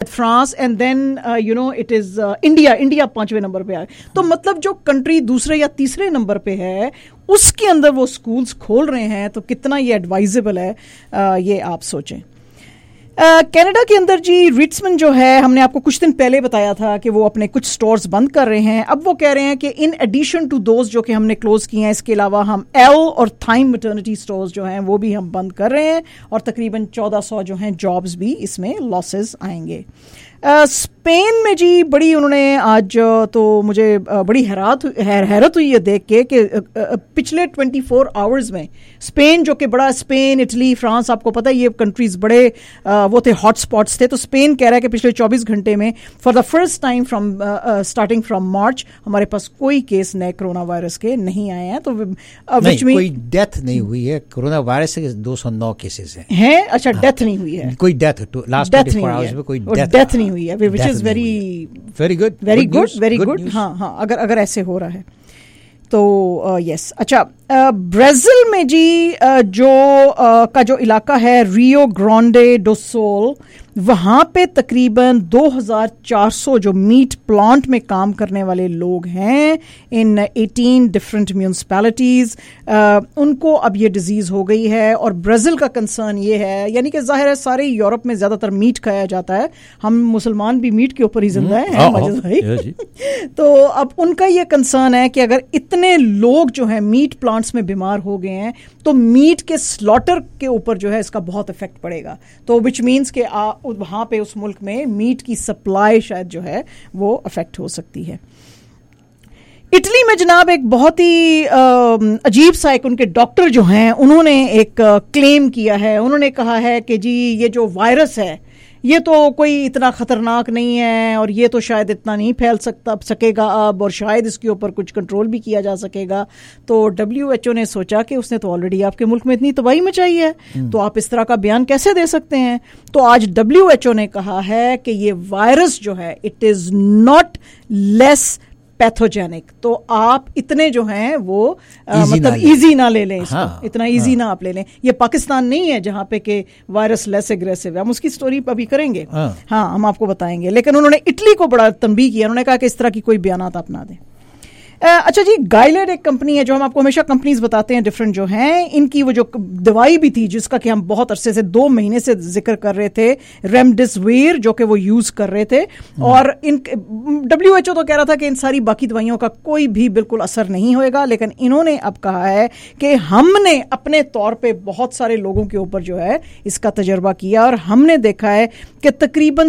France and then it is India 5ویں number پہ آئے. تو مطلب جو کنٹری دوسرے یا تیسرے نمبر پہ ہے اس کے اندر وہ اسکولس کھول رہے ہیں, تو کتنا یہ ایڈوائزبل ہے یہ آپ سوچیں. کینیڈا کے اندر جی ریٹسمن جو ہے, ہم نے آپ کو کچھ دن پہلے بتایا تھا کہ وہ اپنے کچھ سٹورز بند کر رہے ہیں. اب وہ کہہ رہے ہیں کہ ان ایڈیشن ٹو دوز جو کہ ہم نے کلوز کیے ہیں, اس کے علاوہ ہم ایل اور تھائم میٹرنٹی سٹورز جو ہیں وہ بھی ہم بند کر رہے ہیں, اور تقریباً 1400 جو ہیں جابز بھی اس میں لاسز آئیں گے. اسپین میں جی بڑی انہوں نے آج تو مجھے بڑی حیرت ہوئی ہے دیکھ کے کہ پچھلے 24 آورز میں اسپین جو کہ بڑا, اسپین, اٹلی, فرانس, آپ کو پتہ ہے یہ کنٹریز بڑے وہ تھے, ہاٹ اسپاٹس تھے. تو اسپین کہہ رہا ہے کہ پچھلے 24 گھنٹے میں for the first time starting from March ہمارے پاس کوئی کیس نئے کرونا وائرس کے نہیں آئے ہیں. تو کوئی ڈیتھ نہیں ہوئی ہے کرونا وائرس سے, 209 کیسز ہیں. اچھا, ڈیتھ نہیں ہوئی ہے, کوئی ڈیتھ لاسٹ 24 آورز میں کوئی ڈیتھ نہیں ہوئی ہے, which is very good. ہاں اگر ایسے ہو رہا ہے تو یس. اچھا, برازیل میں جی جو علاقہ ہے ریو گرانڈے ڈو سول, وہاں پہ تقریباً 2400 جو میٹ پلانٹ میں کام کرنے والے لوگ ہیں ان 18 ڈفرینٹ میونسپیلٹیز, ان کو اب یہ ڈیزیز ہو گئی ہے. اور برازیل کا کنسرن یہ ہے, یعنی کہ ظاہر ہے سارے یورپ میں زیادہ تر میٹ کھایا جاتا ہے, ہم مسلمان بھی میٹ کے اوپر ہی زندہ ہیں تو اب ان کا یہ کنسرن ہے کہ اگر اتنے لوگ جو ہیں میٹ پلانٹس میں بیمار ہو گئے ہیں تو میٹ کے سلاٹر کے اوپر جو ہے اس کا بہت افیکٹ پڑے گا. تو وچ مینس کہ وہاں پہ اس ملک میں میٹ کی سپلائی شاید جو ہے وہ افیکٹ ہو سکتی ہے. اٹلی میں جناب ایک بہت ہی عجیب سا ایک ان کے ڈاکٹر جو ہیں انہوں نے ایک کلیم کیا ہے. انہوں نے کہا ہے کہ جی یہ جو وائرس ہے یہ تو کوئی اتنا خطرناک نہیں ہے, اور یہ تو شاید اتنا نہیں پھیل سکے گا اب, اور شاید اس کے اوپر کچھ کنٹرول بھی کیا جا سکے گا. تو WHO نے سوچا کہ اس نے تو آلریڈی آپ کے ملک میں اتنی تباہی مچائی ہے, تو آپ اس طرح کا بیان کیسے دے سکتے ہیں. تو آج WHO نے کہا ہے کہ یہ وائرس جو ہے اٹ از ناٹ لیس پیتھوجینک, تو آپ اتنے جو ہیں وہ مطلب ایزی نہ لے لیں اس کو, اتنا ایزی نہ آپ لے لیں. یہ پاکستان نہیں ہے جہاں پہ کہ وائرس لیس ایگریسو ہے, ہم اس کی سٹوری ابھی کریں گے, ہاں ہم آپ کو بتائیں گے. لیکن انہوں نے اٹلی کو بڑا تنبیہ کیا, انہوں نے کہا کہ اس طرح کی کوئی بیانات آپ نہ دیں. اچھا جی, گائلیڈ ایک کمپنی ہے جو ہم آپ کو ہمیشہ کمپنیز بتاتے ہیں ڈفرینٹ جو ہیں, ان کی وہ جو دوائی بھی تھی جس کا کہ ہم بہت عرصے سے 2 مہینے سے ذکر کر رہے تھے, ریمڈیسویر, جو کہ وہ یوز کر رہے تھے, اور WHO تو کہہ رہا تھا کہ ان ساری باقی دوائیوں کا کوئی بھی بالکل اثر نہیں ہوئے گا. لیکن انہوں نے اب کہا ہے کہ ہم نے اپنے طور پہ بہت سارے لوگوں کے اوپر جو ہے اس کا تجربہ کیا, اور ہم نے دیکھا ہے کہ تقریباً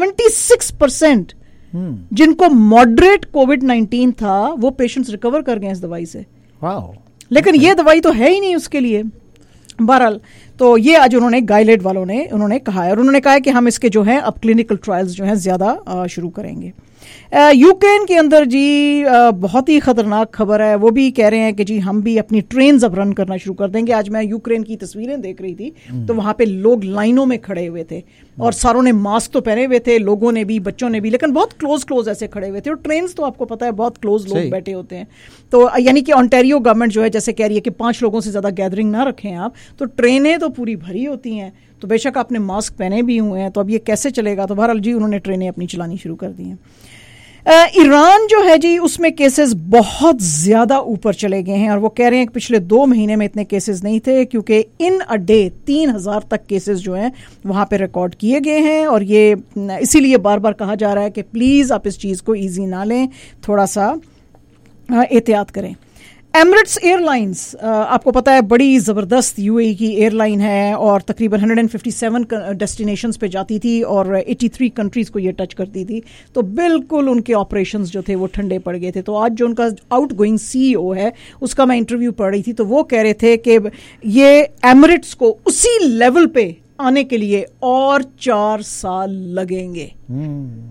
76% جن کو ماڈریٹ کووڈ-19 تھا وہ پیشنٹس ریکور کر گئے اس دوائی سے. لیکن یہ دوائی تو ہے ہی نہیں اس کے لیے. بہرحال تو یہ آج انہوں نے گائلیڈ والوں نے انہوں نے کہا ہے, اور انہوں نے کہا ہے کہ ہم اس کے جو ہیں اب کلینکل ٹرائلز جو ہیں زیادہ شروع کریں گے. یوکرین کے اندر جی بہت ہی خطرناک خبر ہے, وہ بھی کہہ رہے ہیں کہ جی ہم بھی اپنی ٹرینز اب رن کرنا شروع کر دیں گے. آج میں یوکرین کی تصویریں دیکھ رہی تھی تو وہاں پہ لوگ لائنوں میں کھڑے ہوئے تھے, اور ساروں نے ماسک تو پہنے ہوئے تھے, لوگوں نے بھی, بچوں نے بھی, لیکن بہت کلوز ایسے کھڑے ہوئے تھے. اور ٹرینز تو آپ کو پتہ ہے بہت کلوز لوگ بیٹھے ہوتے ہیں. تو یعنی کہ آنٹیریو گورنمنٹ جو ہے جیسے کہہ رہی ہے کہ 5 لوگوں سے زیادہ گیدرنگ نہ رکھیں آپ, تو ٹرینیں تو پوری بھری ہوتی ہیں, تو بے شک آپ نے ماسک پہنے بھی ہوئے ہیں, تو اب یہ کیسے چلے گا. تو بہرحال جی انہوں نے ٹرینیں اپنی چلانی شروع کر دی ہیں. ایران جو ہے جی اس میں کیسز بہت زیادہ اوپر چلے گئے ہیں, اور وہ کہہ رہے ہیں کہ پچھلے 2 مہینے میں اتنے کیسز نہیں تھے, کیونکہ ان اے ڈے 3000 تک کیسز جو ہیں وہاں پہ ریکارڈ کیے گئے ہیں. اور یہ اسی لیے بار بار کہا جا رہا ہے کہ پلیز آپ اس چیز کو ایزی نہ لیں, تھوڑا سا احتیاط کریں. ایمریٹس ایئر لائنز آپ کو پتہ ہے بڑی زبردست UAE کی ایئر لائن ہے, اور تقریباً 157 ڈیسٹینیشنز پہ جاتی تھی, اور 83 کنٹریز کو یہ ٹچ کرتی تھی. تو بالکل ان کے آپریشنز جو تھے وہ ٹھنڈے پڑ گئے تھے. تو آج جو ان کا آؤٹ گوئنگ CEO ہے اس کا میں انٹرویو پڑھ رہی تھی, تو وہ کہہ رہے تھے کہ یہ ایمریٹس کو اسی لیول پہ آنے کے لیے اور 4 سال لگیں گے.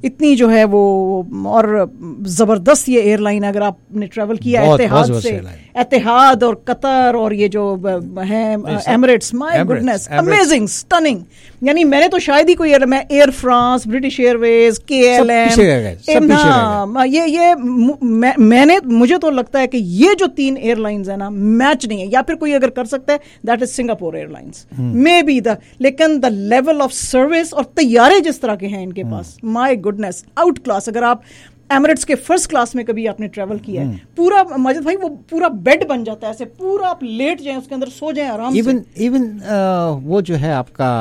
اتنی جو ہے وہ اور زبردست یہ ایئر لائن. اگر آپ نے ٹریول کیا اتحاد سے, اتحاد اور قطر اور یہ جو ہیں Emirates, my goodness amazing stunning. یعنی میں نے تو شاید ہی کوئی میں air France, British airways, KLM, یہ میں نے مجھے تو لگتا ہے کہ یہ جو 3 ایئر لائنز ہیں نا میچ نہیں ہے. یا پھر کوئی اگر کر سکتا ہے that is Singapore airlines may be لیکن دا لیول آف سروس اور طیارے جس طرح کے ہیں ان کے پاس, مائی گڈنس آؤٹ کلاس. اگر آپ ایمریٹس کے فرسٹ کلاس میں کبھی آپ نے ٹریول کیا ہے, پورا ماجد بھائی وہ پورا بیڈ بن جاتا ہے ایسے, پورا آپ لیٹ جائیں اس کے اندر, سو جائیں آرام سے. ایون وہ جو ہے آپ کا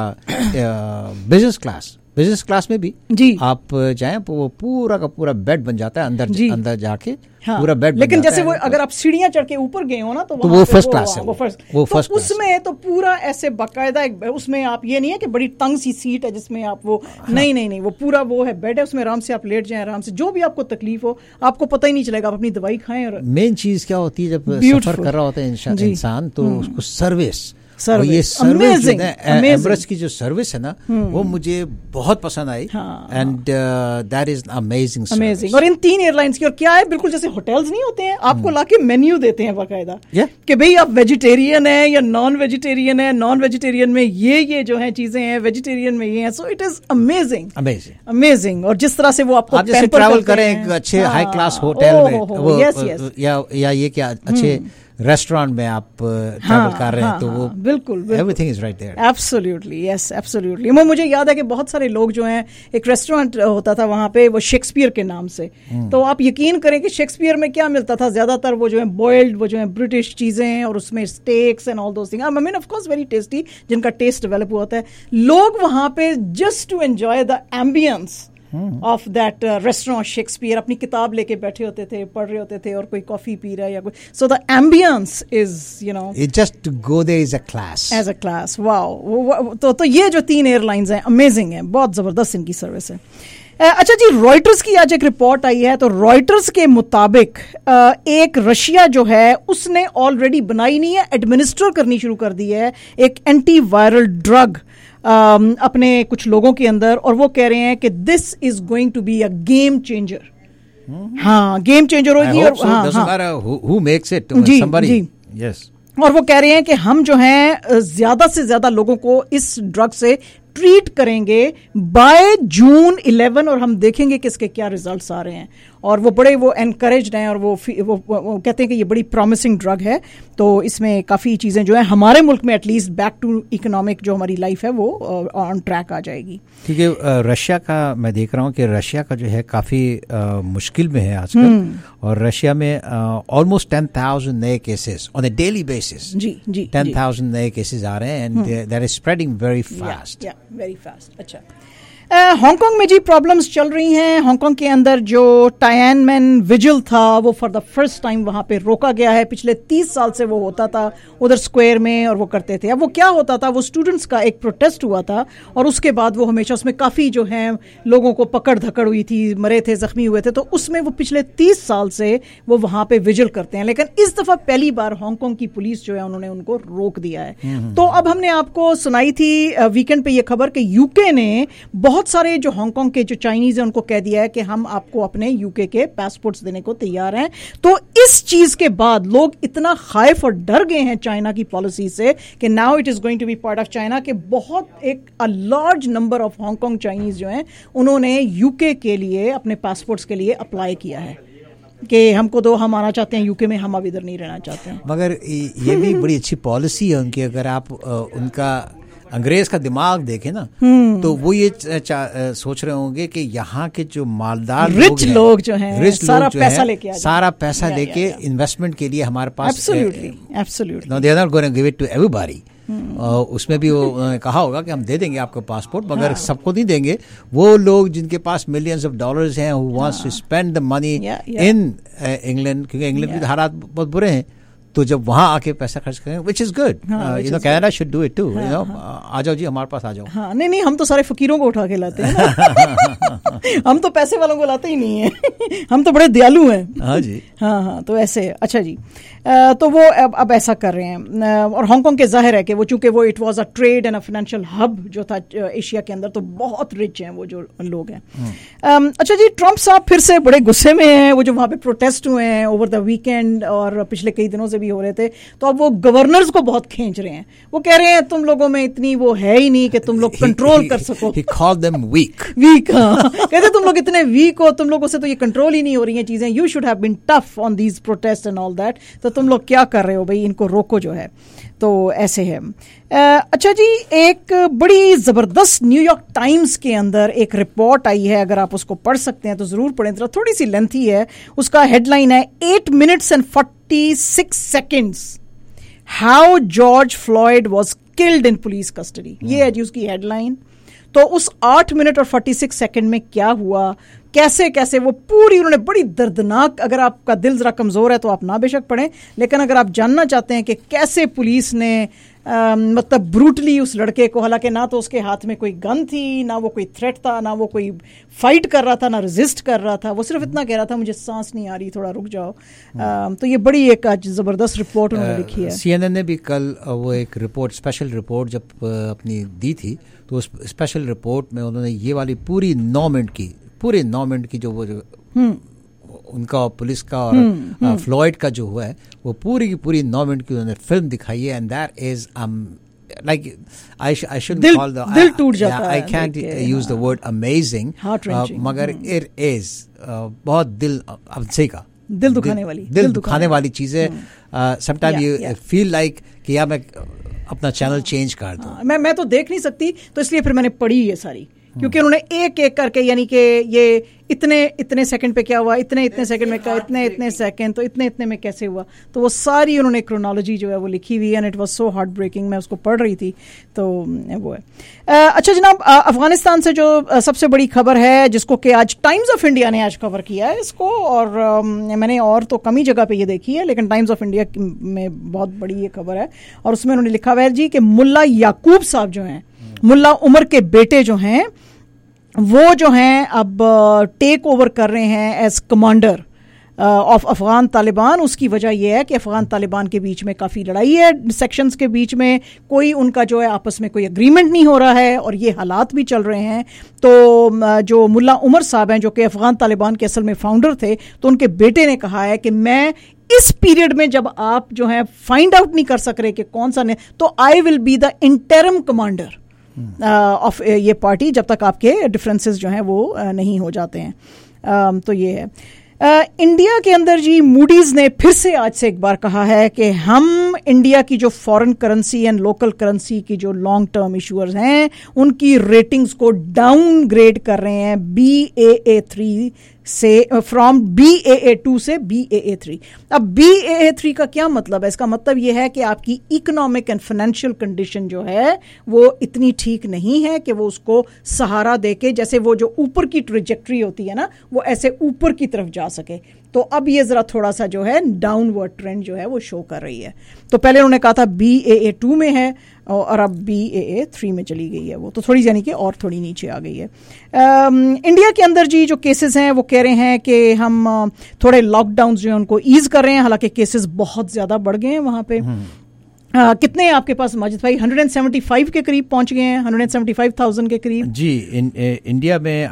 بزنس کلاس میں بھی جی آپ جائیں وہ پورا کا پورا بیڈ بن جاتا ہے اندر جا کے پورا بیڈ. لیکن جیسے وہ اگر آپ سیڑھیاں چڑھ کے اوپر گئے ہو نا تو وہ فرسٹ کلاس ہے, وہ اس میں تو پورا ایسے باقاعدہ اس میں آپ یہ نہیں ہے کہ بڑی تنگ سی سیٹ ہے جس میں آپ وہ نہیں وہ پورا وہ ہے بیڈ ہے, اس میں آرام سے آپ لیٹ جائیں, آرام سے جو بھی آپ کو تکلیف ہو آپ کو پتہ ہی نہیں چلے گا, آپ اپنی دوائی کھائیں. اور مین چیز کیا ہوتی ہے جب سفر کر رہا ہوتا ہے انسان تو اس کو سروس, یہ سروس ایمریٹس کی جو سروس ہے نا وہ مجھے بہت پسند آئی اینڈ دیٹ از امیزنگ. اور ان 3 ایئر لائنس کی, اور کیا ہے بالکل جیسے ہوٹلز نہیں ہوتے ہیں, آپ کو لا کے مینیو دیتے ہیں باقاعدہ کہ بھئی آپ ویجیٹیرین ہیں یا نان ویجیٹیرین ہیں, نان ویجیٹیرین میں یہ جو ہیں چیزیں ہیں, ویجیٹیرین میں یہ ہیں. So it is amazing. اور جس طرح سے وہ آپ کو ٹریول کریں ایک اچھے ہائی کلاس ہوٹل میں یا یہ کیا اچھے ریسٹورینٹ میں آپ ٹریول کر رہے ہیں تو وہ بالکل everything is right there. Absolutely yes, absolutely. مجھے یاد ہے کہ بہت سارے لوگ جو ہیں, ایک ریسٹورینٹ ہوتا تھا وہاں پہ وہ شیکسپیئر کے نام سے, تو آپ یقین کریں کہ شیکسپیئر میں کیا ملتا تھا, زیادہ تر وہ جو ہے بوائلڈ, وہ جو ہے برٹش چیزیں ہیں, اور اس میں steaks and all those thing, I mean of course very tasty, جن کا ٹیسٹ ڈیولپ ہوتا ہے. لوگ وہاں پہ just to enjoy the ambience of that restaurant Shakespeare اپنی کتاب لے کے بیٹھے ہوتے تھے, پڑھ رہے ہوتے تھے, اور کوئی کافی پی رہا ہے یا کوئی. So the ambience is you know just go there as a class. Wow. تو یہ جو 3 ایئر لائنز ہیں امیزنگ ہیں, بہت زبردست ان کی سروس ہے. اچھا جی, رائٹرز کی آج ایک رپورٹ آئی ہے, تو رائٹرز کے مطابق ایک رشیا جو ہے اس نے آلریڈی بنائی نہیں ہے, ایڈمنسٹر کرنی شروع کر دی ہے ایک اینٹی وائرل ڈرگ اپنے کچھ لوگوں کے اندر, اور وہ کہہ رہے ہیں کہ this is going to be a game changer. ہاں گیم چینجر ہوگی. اور وہ کہہ رہے ہیں کہ ہم جو ہیں زیادہ سے زیادہ لوگوں کو اس ڈرگ سے ٹریٹ کریں گے بائی جون 11, اور ہم دیکھیں گے کہ اس کے کیا ریزلٹس آ رہے ہیں. اور وہ بڑے وہ انکریجڈ ہیں, اور وہ کہتے ہیں کہ یہ بڑی پرومسنگ ڈرگ ہے. تو اس میں کافی چیزیں جو ہیں ہمارے ملک میں at least back to economic جو ہماری لائف ہے وہ آن ٹریک آ جائے گی. کیونکہ رشیا کا میں دیکھ رہا ہوں کہ رشیا کا جو ہے کافی مشکل میں ہے آج کل, اور رشیا میں آلموسٹ 10,000 نئے cases on a daily basis. جی 10,000 نئے کیسز آ رہے ہیں, and that is spreading very fast. Very fast. اچھا, ہانگ کانگ میں جی پرابلمز چل رہی ہیں. ہانگ کانگ کے اندر جو ٹائن مین ویجل تھا وہ فار دا فرسٹ ٹائم وہاں پہ روکا گیا ہے. پچھلے 30 سال سے وہ ہوتا تھا ادھر اسکوائر میں, اور وہ کرتے تھے. اب وہ کیا ہوتا تھا, وہ اسٹوڈنٹس کا ایک پروٹیسٹ ہوا تھا, اور اس کے بعد وہ ہمیشہ اس میں کافی جو ہیں لوگوں کو پکڑ دھکڑ ہوئی تھی, مرے تھے, زخمی ہوئے تھے. تو اس میں وہ پچھلے 30 سال سے وہ وہاں پہ ویجل کرتے ہیں, لیکن اس دفعہ پہلی بار ہانگ کانگ کی پولیس جو ہے انہوں نے ان کو روک دیا ہے. تو اب ہم نے آپ کو سنائی تھی ویکینڈ پہ یہ خبر کہ یو کے نے بہت سارے جو ہانگ کانگ کے جو چائنیز ہیں ان کو کہہ دیا ہے کہ ہم آپ کو اپنے یو کے پاسپورٹس دینے کو تیار ہیں. تو اس چیز کے بعد لوگ اتنا خائف اور ڈر گئے ہیں چائنا کی پالیسی سے کہ now it is going to be part of China, کہ بہت ایک large number of Hong Kong Chinese جو ہیں انہوں نے یو کے لیے اپنے پاسپورٹس کے لیے اپلائی کیا ہے کہ ہم کو دو, ہم آنا چاہتے ہیں یو کے میں, ہم اب ادھر نہیں رہنا چاہتے ہیں. مگر یہ بھی بڑی اچھی پالیسی ہے ان کی. اگر آپ ان کا انگریز کا دماغ دیکھیں نا تو وہ یہ سوچ رہے ہوں گے کہ یہاں کے جو مالدار رچ لوگ جو ہیں سارا پیسہ لے کے انویسٹمنٹ کے لیے ہمارے پاس اس میں بھی وہ کہا ہوگا کہ ہم دے دیں گے آپ کو پاسپورٹ, مگر سب کو نہیں دیں گے. وہ لوگ جن کے پاس ملینز آف ڈالرز ہیں who wants to spend the money in England, کیونکہ انگلینڈ کے حالات بہت برے ہیں, تو جب وہاں آ کے پیسہ خرچ کریں which is good, you know Canada should do it too, you know آ جاؤ جی ہمارے پاس آ جاؤ. ہاں نہیں ہم تو سارے فقیروں کو اٹھا کے لاتے ہیں, ہم تو پیسے والوں کو لاتے ہی نہیں ہیں, ہم تو بڑے دیالو ہیں. ہاں جی ہاں تو ایسے. اچھا جی, تو وہ اب ایسا کر رہے ہیں, اور ہانگ کانگ کے ظاہر ہے کہ وہ چونکہ وہ it was a trade and a financial hub جو تھا ایشیا کے اندر, تو بہت رچ ہیں وہ جو لوگ ہیں. اچھا جی, ٹرمپ صاحب پھر سے بڑے غصے میں ہیں, وہ جو وہاں پہ پروٹیسٹ ہوئے ہیں اوور دا ویکینڈ اور پچھلے کئی دنوں سے بھی ہو رہے تھے, تو اب وہ گورنرز کو بہت کھینچ رہے ہیں. وہ کہہ رہے ہیں تم لوگوں میں اتنی وہ ہے ہی نہیں کہ تم لوگ کنٹرول کر سکو. He called them weak. ہاں کہتے تم لوگ اتنے ویک ہو, تم لوگوں سے تو یہ کنٹرول ہی نہیں ہو رہی ہیں چیزیں. You should have been tough on these protest and all that. تو تم لوگ کیا کر رہے ہو بھائی, ان کو روکو جو ہے. تو ایسے ہے. اچھا جی, ایک بڑی زبردست نیو یارک ٹائمز کے اندر ایک رپورٹ آئی ہے, اگر آپ اس کو پڑھ سکتے ہیں تو ضرور پڑھیں. ذرا تھوڑی سی لینتھی ہے, اس کا ہیڈ لائن ہے 8 minutes and 46 seconds how George Floyd was killed in police custody. یہ ہے جی اس کی ہیڈ لائن. تو اس 8 منٹ اور 46 سیکنڈ میں کیا ہوا, کیسے وہ پوری انہوں نے بڑی دردناک, اگر آپ کا دل ذرا کمزور ہے تو آپ نہ بے شک پڑھیں, لیکن اگر آپ جاننا چاہتے ہیں کہ کیسے پولیس نے مطلب بروٹلی اس لڑکے کو, حالانکہ نہ تو اس کے ہاتھ میں کوئی گن تھی, نہ وہ کوئی تھریٹ تھا, نہ وہ کوئی فائٹ کر رہا تھا, نہ ریزسٹ کر رہا تھا, وہ صرف اتنا کہہ رہا تھا مجھے سانس نہیں آ رہی, تھوڑا رک جاؤ. تو یہ بڑی ایک زبردست رپورٹ انہوں نے لکھی ہے. CNN نے بھی کل وہ ایک رپورٹ, اسپیشل رپورٹ جب اپنی دی تھی, تو اس اسپیشل رپورٹ میں انہوں نے یہ والی پورے 9 منٹ کی جو وہ ان کا پولیس کا اور فلوئڈ کا جو ہوا ہے, وہ پوری کی پوری 9 منٹ کی انہوں نے فلم دکھائی ہے. And that is like I shouldn't call the دل ٹوٹ جاتا ہے. I can't use the word amazing, مگر it is بہت دل سے کا دل دکھانے والی چیزیں. sometimes you feel like کہ یا میں اپنا چینل چینج کر دوں. میں تو دیکھ نہیں سکتی, تو اس لیے پھر میں نے پڑھی یہ ساری, کیونکہ انہوں نے ایک ایک کر کے, یعنی کہ یہ اتنے سیکنڈ پہ کیا ہوا, اتنے سیکنڈ میں کیا, اتنے سیکنڈ, تو اتنے میں کیسے ہوا, تو وہ ساری انہوں نے کرونالوجی جو ہے وہ لکھی ہوئی ہے. And it was so heartbreaking, میں اس کو پڑھ رہی تھی, تو وہ ہے. اچھا جناب, افغانستان سے جو سب سے بڑی خبر ہے, جس کو کہ آج ٹائمز آف انڈیا نے آج کور کیا ہے اس کو, اور میں نے اور تو کم ہی جگہ پہ یہ دیکھی ہے, لیکن ٹائمز آف انڈیا میں بہت بڑی یہ خبر ہے, اور اس میں انہوں نے لکھا ہوا ہے جی کہ ملا یعقوب صاحب جو ہیں, ملا عمر کے بیٹے جو ہیں, وہ جو ہیں اب ٹیک اوور کر رہے ہیں as commander of Afghan Taliban. اس کی وجہ یہ ہے کہ افغان طالبان کے بیچ میں کافی لڑائی ہے, سیکشنز کے بیچ میں کوئی ان کا جو ہے آپس میں کوئی اگریمنٹ نہیں ہو رہا ہے, اور یہ حالات بھی چل رہے ہیں. تو جو ملا عمر صاحب ہیں, جو کہ افغان طالبان کے اصل میں فاؤنڈر تھے, تو ان کے بیٹے نے کہا ہے کہ میں اس پیریڈ میں جب آپ جو ہیں فائنڈ آؤٹ نہیں کر سک رہے کہ کون سا, تو I will be the interim commander of یہ پارٹی, جب تک آپ کے ڈفرینسز جو ہیں وہ نہیں ہو جاتے ہیں. تو یہ ہے. انڈیا کے اندر جی موڈیز نے پھر سے آج سے ایک بار کہا ہے کہ ہم انڈیا کی جو foreign currency and local currency کی جو لانگ ٹرم ایشوئرز ہیں, ان کی ریٹنگز کو ڈاؤن گریڈ کر رہے ہیں BAA3 سے, فرام BAA2 سے BAA3. اب BAA3 کا کیا مطلب ہے؟ اس کا مطلب یہ ہے کہ آپ کی اکنامک اینڈ فائنینشیل کنڈیشن جو ہے وہ اتنی ٹھیک نہیں ہے کہ وہ اس کو سہارا دے کے, جیسے وہ جو اوپر کی ٹریجیکٹری ہوتی ہے نا, وہ ایسے اوپر کی طرف جا سکے. تو اب یہ ذرا تھوڑا سا جو ہے ڈاؤن ورڈ ٹرینڈ جو ہے وہ شو کر رہی ہے. تو پہلے انہوں نے کہا تھا BAA2 میں ہے, اور اب BAA3 میں چلی گئی ہے وہ, تو تھوڑی یعنی کہ اور تھوڑی نیچے آ گئی ہے. انڈیا کے اندر جی جو کیسز ہیں وہ کہہ رہے ہیں کہ ہم تھوڑے لاک ڈاؤنز جو ہیں ان کو ایز کر رہے ہیں, حالانکہ کیسز بہت زیادہ بڑھ گئے ہیں وہاں پہ. کتنے آپ کے پاس ماجد بھائی؟ 175 کے قریب پہنچ گئے ہیں, 175,000 کے قریب. جی انڈیا میں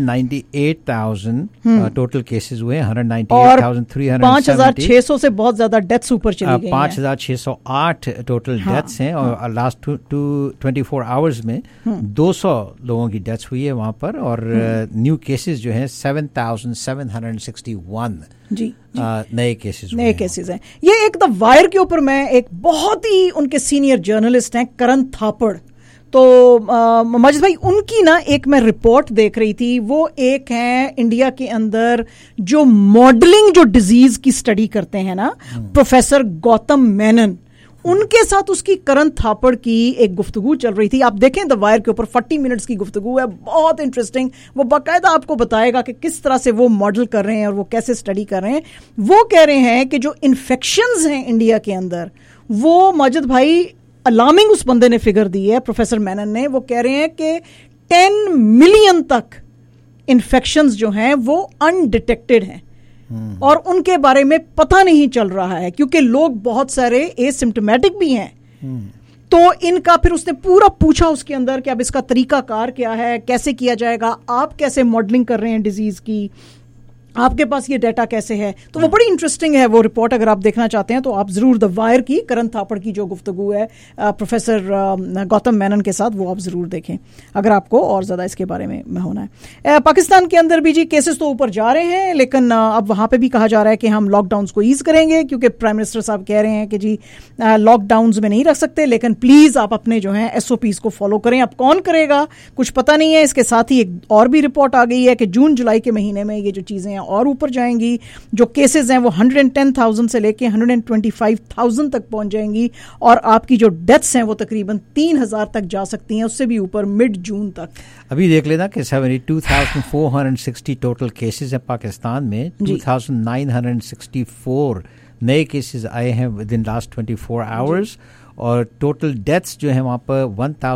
198,000 ٹوٹل کیسز ہوئے, 198,370, 5,600 سے بہت زیادہ ڈیتھس اوپر چلی گئی ہیں. 5,608 ٹوٹل ڈیتھس ہیں, اور لاسٹ 24 آورز میں 200 لوگوں کی ڈیتھس ہوئی ہے وہاں پر, اور نیو کیسز جو ہیں 7,761 جی نئے کیسز ہیں. یہ ایک دا وائر کے اوپر میں ایک بہت ہی ان کے سینئر جرنلسٹ ہیں کرن تھاپڑ, تو ماجد بھائی ان کی نا ایک میں رپورٹ دیکھ رہی تھی. وہ ایک ہیں انڈیا کے اندر جو ماڈلنگ جو ڈیزیز کی اسٹڈی کرتے ہیں نا, پروفیسر گوتم مینن, ان کے ساتھ اس کی کرن تھاپڑ کی ایک گفتگو چل رہی تھی. آپ دیکھیں دا وائر کے اوپر 40 منٹس کی گفتگو ہے, بہت انٹرسٹنگ. وہ باقاعدہ آپ کو بتائے گا کہ کس طرح سے وہ ماڈل کر رہے ہیں اور وہ کیسے اسٹڈی کر رہے ہیں. وہ کہہ رہے ہیں کہ جو انفیکشنز ہیں انڈیا کے اندر, وہ ماجد بھائی الارمنگ اس بندے نے فگر دی ہے, پروفیسر مینن نے. وہ کہہ رہے ہیں کہ 10 ملین تک انفیکشنز جو ہیں وہ انڈیٹیکٹڈ ہیں اور ان کے بارے میں پتہ نہیں چل رہا ہے, کیونکہ لوگ بہت سارے ایسمپٹومیٹک بھی ہیں. تو ان کا پھر اس نے پورا پوچھا اس کے اندر کہ اب اس کا طریقہ کار کیا ہے, کیسے کیا جائے گا, آپ کیسے ماڈلنگ کر رہے ہیں ڈیزیز کی, آپ کے پاس یہ ڈیٹا کیسے ہے. تو وہ بڑی انٹرسٹنگ ہے وہ رپورٹ, اگر آپ دیکھنا چاہتے ہیں تو آپ ضرور دا وائر کی کرن تھاپڑ کی جو گفتگو ہے پروفیسر گوتم مینن کے ساتھ, وہ آپ ضرور دیکھیں اگر آپ کو اور زیادہ اس کے بارے میں ہونا ہے. پاکستان کے اندر بھی جی کیسز تو اوپر جا رہے ہیں, لیکن اب وہاں پہ بھی کہا جا رہا ہے کہ ہم لاک ڈاؤنس کو ایز کریں گے, کیونکہ پرائم منسٹر صاحب کہہ رہے ہیں کہ جی لاک ڈاؤنز میں نہیں رکھ سکتے, لیکن پلیز آپ اپنے جو ہیں SOPs کو فالو کریں. اب کون کرے گا کچھ پتہ نہیں ہے. اس کے ساتھ ہی ایک اور بھی رپورٹ آ گئی ہے کہ جون جولائی کے مہینے میں یہ جو چیزیں ہیں اور اوپر جائیں گی. جو کیسز ہیں وہ 110,000 سے لے کے 125,000 تک پہنچ جائیں گی, اور آپ کی جو ڈیتھس ہیں وہ تقریباً 3,000 تک جا سکتی ہیں, اس سے بھی اوپر مڈ جون تک. ابھی دیکھ لینا کہ 72,460 ٹوٹل کیسز ہیں پاکستان میں. 2,964 نئے کیسز آئے ہیں ود ان لاسٹ 24 آورز, اور ٹوٹل ڈیتھس جو ہیں وہاں پر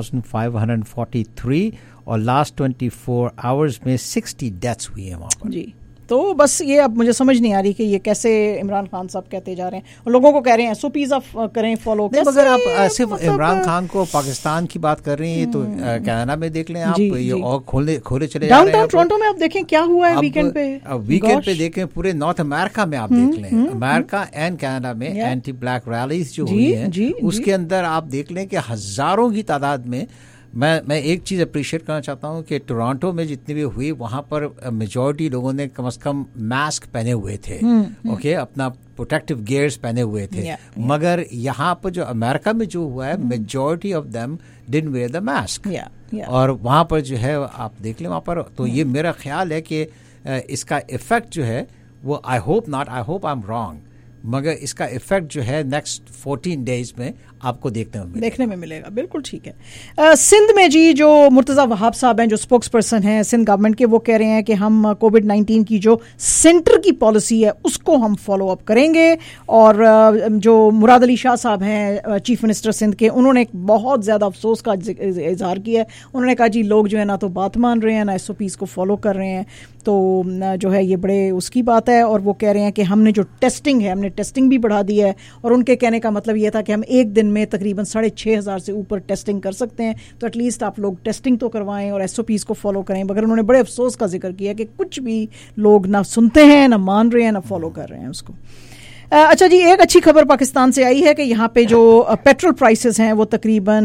1,543, اور لاسٹ 24 آورز میں 60 ڈیتھس ہوئی ہیں وہاں پر. جی تو بس یہ اب مجھے سمجھ نہیں آ رہی کہ یہ کیسے عمران خان صاحب کہتے جا رہے ہیں, اور لوگوں کو کہہ رہے ہیں SOPs آپ کریں فالو. اگر آپ صرف عمران خان کو پاکستان کی بات کر رہی ہیں تو کینیڈا میں دیکھ لیں آپ, یہ اور کھولے چلے جا رہے ہیں. ڈاؤن ٹاؤن ٹورنٹو میں آپ دیکھیں کیا ہوا ہے ویکینڈ پہ دیکھیں, پورے نارتھ امریکا میں آپ دیکھ لیں, امریکہ اینڈ کینیڈا میں اینٹی بلیک ریلیز جو ہوئی ہیں اس کے اندر آپ دیکھ لیں کہ ہزاروں کی تعداد میں. میں ایک چیز اپریشیٹ کرنا چاہتا ہوں کہ ٹورانٹو میں جتنی بھی ہوئی وہاں پر میجورٹی لوگوں نے کم از کم ماسک پہنے ہوئے تھے, اوکے, اپنا پروٹیکٹیو گیئرز پہنے ہوئے تھے. مگر یہاں پر جو امریکہ میں جو ہوا ہے majority of them didn't wear the mask, اور وہاں پر جو ہے آپ دیکھ لیں وہاں پر. تو یہ میرا خیال ہے کہ اس کا افیکٹ جو ہے وہ I hope I am wrong, مگر اس کا افیکٹ جو ہے نیکسٹ 14 ڈیز میں آپ کو دیکھنے میں ملے گا. بالکل ٹھیک ہے. سندھ میں جی جو مرتضیٰ وہاب صاحب ہیں جو اسپوکس پرسن ہیں سندھ گورنمنٹ کے, وہ کہہ رہے ہیں کہ ہم کووڈ-19 کی جو سینٹر کی پالیسی ہے اس کو ہم فالو اپ کریں گے. اور جو مراد علی شاہ صاحب ہیں چیف منسٹر سندھ کے, انہوں نے ایک بہت زیادہ افسوس کا اظہار کیا ہے. انہوں نے کہا جی لوگ جو ہے نہ تو بات مان رہے ہیں نہ SOPs کو فالو کر رہے ہیں, تو جو ہے یہ بڑے اس کی بات ہے. اور وہ کہہ رہے ہیں کہ ہم نے جو ٹیسٹنگ ہے ہم نے ٹیسٹنگ بھی بڑھا دی ہے, اور ان کے کہنے کا مطلب یہ تھا کہ ہم ایک دن میں تقریباً 6,500 سے اوپر ٹیسٹنگ کر سکتے ہیں, تو ایٹ لیسٹ آپ لوگ ٹیسٹنگ تو کروائیں اور SOPs کو فالو کریں. مگر انہوں نے بڑے افسوس کا ذکر کیا کہ کچھ بھی لوگ نہ سنتے ہیں نہ مان رہے ہیں نہ فالو کر رہے ہیں اس کو. اچھا جی, ایک اچھی خبر پاکستان سے آئی ہے کہ یہاں پہ جو پیٹرول پرائسز ہیں وہ تقریباً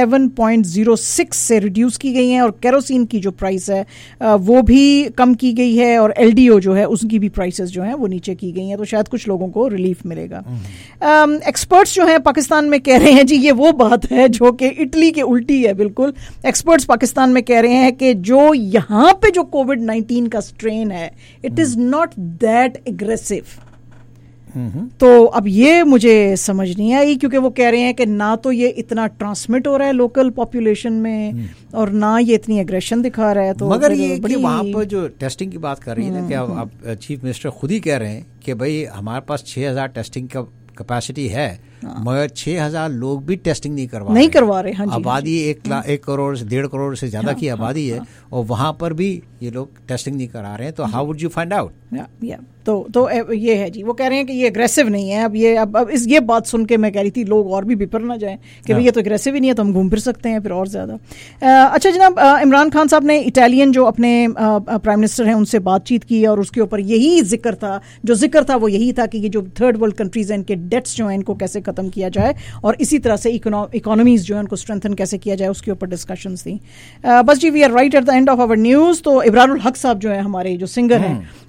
7.06 سے ریڈیوس کی گئی ہیں, اور کیروسین کی جو پرائس ہے وہ بھی کم کی گئی ہے, اور LDO جو ہے اس کی بھی پرائسز جو ہیں وہ نیچے کی گئی ہیں, تو شاید کچھ لوگوں کو ریلیف ملے گا. ایکسپرٹس جو ہیں پاکستان میں کہہ رہے ہیں جی یہ وہ بات ہے جو کہ اٹلی کے الٹی ہے بالکل. ایکسپرٹس پاکستان میں کہہ رہے ہیں کہ جو یہاں پہ جو کووڈ-19 کا اسٹرین ہے it is not that aggressive. تو اب یہ مجھے سمجھ نہیں آئی, کیونکہ وہ کہہ رہے ہیں کہ نہ تو یہ اتنا ٹرانسمٹ ہو رہا ہے لوکل پاپولیشن میں اور نہ یہ اتنی اگریشن دکھا رہا ہے. تو مگر یہ کہ وہاں پر جو ٹیسٹنگ کی بات کر رہی ہے نا, کہ اب چیف منسٹر خود ہی کہہ رہے ہیں کہ بھائی ہمارے پاس 6,000 ٹیسٹنگ کا کیپیسٹی ہے, مگر 6,000 لوگ بھی ٹیسٹنگ نہیں کروا رہے. آبادی 1 کروڑ سے 1.5 کروڑ سے زیادہ کی آبادی ہے, اور وہاں پر بھی یہ لوگ ٹیسٹنگ نہیں کرا رہے ہیں, تو how would you find out. تو یہ ہے جی, وہ کہہ رہے ہیں کہ یہ اگریسو نہیں ہے. اب یہ بات سن کے میں کہہ رہی تھی لوگ اور بھی بپر نہ جائیں کہ یہ تو اگریسو ہی نہیں ہے, تو ہم گھوم پھر سکتے ہیں پھر اور زیادہ. اچھا جناب, عمران خان صاحب نے اٹالین جو اپنے پرائم منسٹر ہیں ان سے بات چیت کی, اور اس کے اوپر یہی ذکر تھا وہ یہی تھا کہ یہ جو تھرڈ ورلڈ کنٹریز ہیں ان کے ڈیٹس جو ہیں ان کو کیسے ختم کیا جائے, اور اسی طرح سے اکانومیز جو ہیں ان کو اسٹرینتھن کیسے کیا جائے, اس کے اوپر ڈسکشنز تھیں. بس جی we are right at the end of our news. تو ابرار الحق صاحب جو ہیں ہمارے جو سنگر ہیں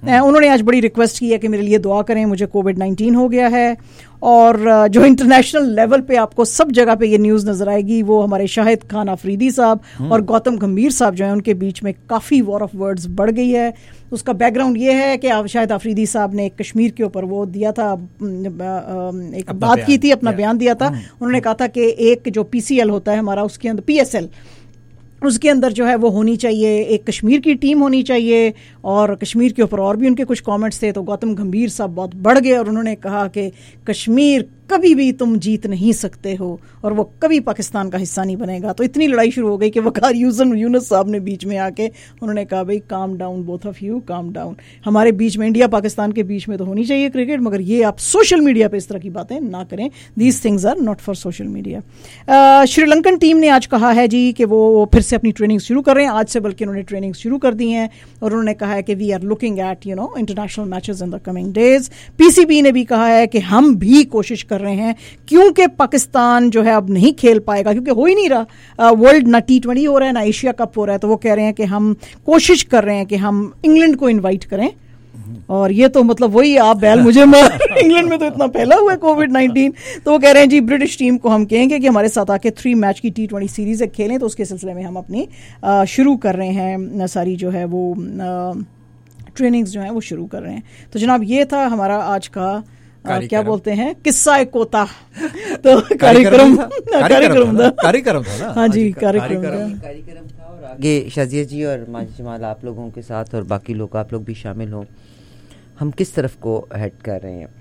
انہوں نے آج بڑی ریکویسٹ کی ہے کہ میرے لیے دعا کریں, مجھے کووڈ-19 ہو گیا ہے. اور جو انٹرنیشنل لیول پہ آپ کو سب جگہ پہ یہ نیوز نظر آئے گی وہ ہمارے شاہد خان آفریدی صاحب اور گوتم گمبھیر صاحب جو ہیں ان کے بیچ میں کافی وار آف ورڈز بڑھ گئی ہے. اس کا بیک گراؤنڈ یہ ہے کہ شاہد آفریدی صاحب نے کشمیر کے اوپر وہ دیا تھا, ایک بات کی تھی, اپنا بیان دیا تھا. انہوں نے کہا تھا کہ ایک جو PCL ہوتا ہے ہمارا, اس کے اندر PSL, اس کے اندر جو ہے وہ ہونی چاہیے, ایک کشمیر کی ٹیم ہونی چاہیے. اور کشمیر کے اوپر اور بھی ان کے کچھ کامنٹس تھے, تو گوتم گمبھیر صاحب بہت بڑھ گئے اور انہوں نے کہا کہ کشمیر کبھی بھی تم جیت نہیں سکتے ہو اور وہ کبھی پاکستان کا حصہ نہیں بنے گا. تو اتنی لڑائی شروع ہو گئی کہ وقار یونس صاحب نے بیچ میں آ کے انہوں نے کہا بھائی calm down, both of you calm down. ہمارے بیچ میں, انڈیا پاکستان کے بیچ میں تو ہونی چاہیے کرکٹ, مگر یہ آپ سوشل میڈیا پہ اس طرح کی باتیں نہ کریں. These things are not for social media. Sri Lankan team نے آج کہا ہے جی کہ وہ پھر سے اپنی ٹریننگ شروع کر رہے ہیں, آج سے بلکہ انہوں نے ٹریننگ شروع کر دی ہیں. اور انہوں نے کہا ہے کہ we are looking at international matches in the coming days. PCB نے بھی کہا ہے کہ ہم بھی کوشش کر رہے ہیں, کیونکہ پاکستان جو ہے اب نہیں کھیل پائے گا, کیونکہ ہو ہی نہیں رہا ورلڈ, نہ T20 ہو رہا ہے نہ ایشیا کپ ہو رہا ہے. تو وہ کہہ رہے ہیں کہ ہم کوشش کر رہے ہیں کہ ہم انگلینڈ کو انوائٹ کریں. اور یہ تو مطلب وہی آپ بیل مجھے مار, انگلینڈ میں تو اتنا پھیلا ہوا ہے کووڈ-19. تو وہ کہہ رہے ہیں جی برٹش ٹیم کو ہم کہیں گے کہ ہمارے ساتھ آ کے 3 میچ کی T20 سیریز کھیلیں. تو اس کے سلسلے میں ہم اپنی شروع کر رہے ہیں, ساری جو ہے وہ ٹریننگز جو ہیں وہ شروع کر رہے ہیں. تو جناب یہ تھا ہمارا آج کا کیا بولتے ہیں قصہ کوتا. تو کاریکرم تھا. ہاں جی کاریکرم تھا. اور آگے شازیہ جی اور ماجد جمال آپ لوگوں کے ساتھ اور باقی لوگ آپ لوگ بھی شامل ہوں, ہم کس طرف کو ہیڈ کر رہے ہیں.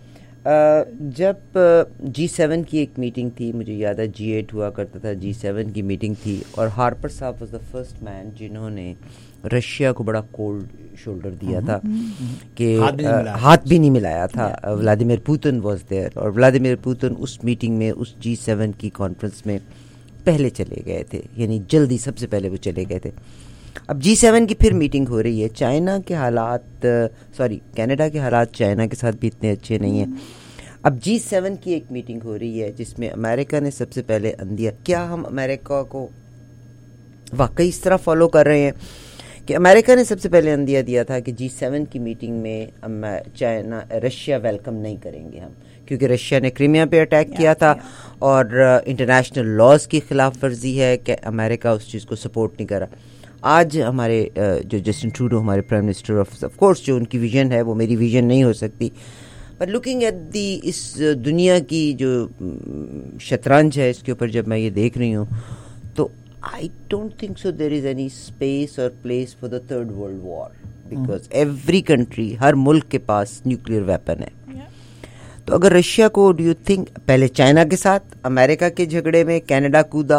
جب G7 کی ایک میٹنگ تھی, مجھے یاد ہے G8 ہوا کرتا تھا, G7 کی میٹنگ تھی, اور ہارپر صاحب واز دا فرسٹ مین جنہوں نے رشیا کو بڑا کولڈ شولڈر دیا تھا کہ ہاتھ بھی نہیں ملایا تھا. ولادیمیر پوتن واز دیئر, اور ولادیمیر پوتن اس میٹنگ میں, اس G7 کی کانفرنس میں پہلے چلے گئے تھے, یعنی جلدی سب سے پہلے وہ چلے گئے تھے. اب G7 کی پھر میٹنگ ہو رہی ہے. چائنا کے حالات, کینیڈا کے حالات چائنا کے ساتھ بھی اتنے اچھے نہیں ہیں. اب G7 کی ایک میٹنگ ہو رہی ہے جس میں امریکہ نے سب سے پہلے اندیا. کیا ہم امریکہ کو واقعی اس طرح فالو کر رہے ہیں کہ امریکہ نے سب سے پہلے اندیا دیا تھا کہ G7 کی میٹنگ میں رشیا ویلکم نہیں کریں گے ہم, کیونکہ رشیا نے کرائمیا پہ اٹیک کیا تھا اور انٹرنیشنل لاز کی خلاف ورزی ہے کہ امریکہ اس چیز کو سپورٹ نہیں کرا. آج ہمارے جو جسٹن ٹروڈو ہمارے پرائم منسٹر آف کورس جو ان کی ویژن ہے وہ میری ویژن نہیں ہو سکتی, بٹ لوکنگ ایٹ دی اس دنیا کی جو شطرنج ہے اس کے اوپر جب میں یہ دیکھ رہی ہوں تو I don't think so there is any space or place for the third world war because every country, ہر ملک کے پاس نیوکلیئر ویپن ہے. تو اگر رشیا کو do you think پہلے چائنا کے ساتھ امریکہ کے جھگڑے میں کینیڈا کودا,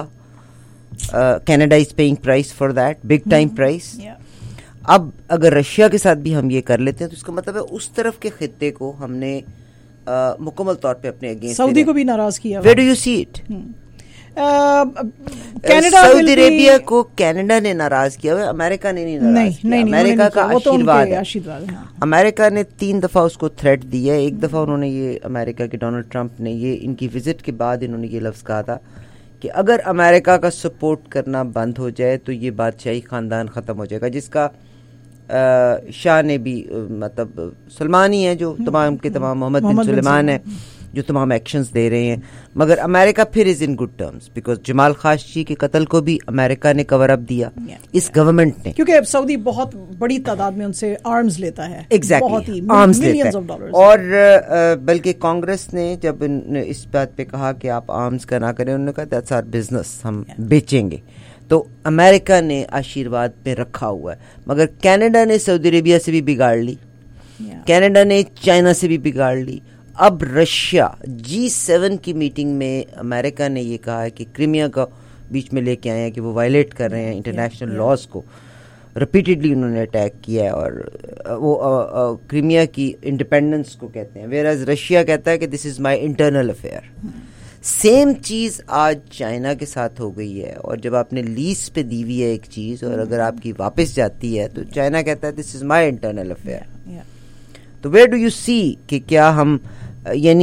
Canada is paying price for that, big time price. اب اگر رشیا کے ساتھ بھی ہم یہ کر لیتے ہیں تو اس کا مطلب ہے اس طرف کے خطے کو ہم نے مکمل طور پہ اپنے اگینسٹ, سعودی کو بھی ناراض کیا. Where do you see it? سعودی عربیہ کو کینیڈا نے ناراض کیا ہوا, امریکہ نے نہیں ناراض کیا. امریکہ کا آشیرواد ہے. امریکہ نے 3 دفعہ اس کو تھریٹ دیا. ایک دفعہ انہوں نے یہ, امریکہ کے ڈونلڈ ٹرمپ نے یہ ان کی وزٹ کے بعد انہوں نے یہ لفظ کہا تھا کہ اگر امریکہ کا سپورٹ کرنا بند ہو جائے تو یہ بادشاہی خاندان ختم ہو جائے گا, جس کا شاہ نے بھی مطلب سلمان ہی ہے جو تمام کے تمام محمد بن سلیمان ہے جو تمام ایکشنز دے رہے ہیں. مگر امریکہ پھر is in good terms because Jamal Khashoggi کے قتل کو بھی امریکہ نے کور اپ دیا, اس گورنمنٹ نے, کیونکہ سعودی بہت بڑی تعداد میں ان سے آرمز لیتا ہے. ایگزیکٹلی آرمز لیتا ہے. اور بلکہ کانگریس نے جب اس بات پہ کہا کہ آپ آرمز کا نہ کریں, انہوں نے کہا دیٹس آور بزنس, ہم بیچیں گے. تو امریکہ نے آشیرواد پہ رکھا ہوا ہے. مگر کینیڈا نے سعودی عربیہ سے بھی بگاڑ لی, کینیڈا نے چائنا سے بھی بگاڑ لی. اب رشیا G7 کی میٹنگ میں امریکہ نے یہ کہا ہے کہ کرائمیا کا بیچ میں لے کے آئے ہیں کہ وہ وائلیٹ کر رہے ہیں انٹرنیشنل لاز کو. ریپیٹڈلی انہوں نے اٹیک کیا ہے اور وہ کرائمیا کی انڈیپینڈنس کو کہتے ہیں, ویئر ایز رشیا کہتا ہے کہ this is my internal affair. Same چیز آج چائنا کے ساتھ ہو گئی ہے. اور جب آپ نے لیز پہ دی ہوئی ہے ایک چیز اور اگر آپ کی واپس جاتی ہے تو چائنا کہتا ہے this is my internal affair. تو ویئر ڈو یو سی کہ کیا ہم, یعنی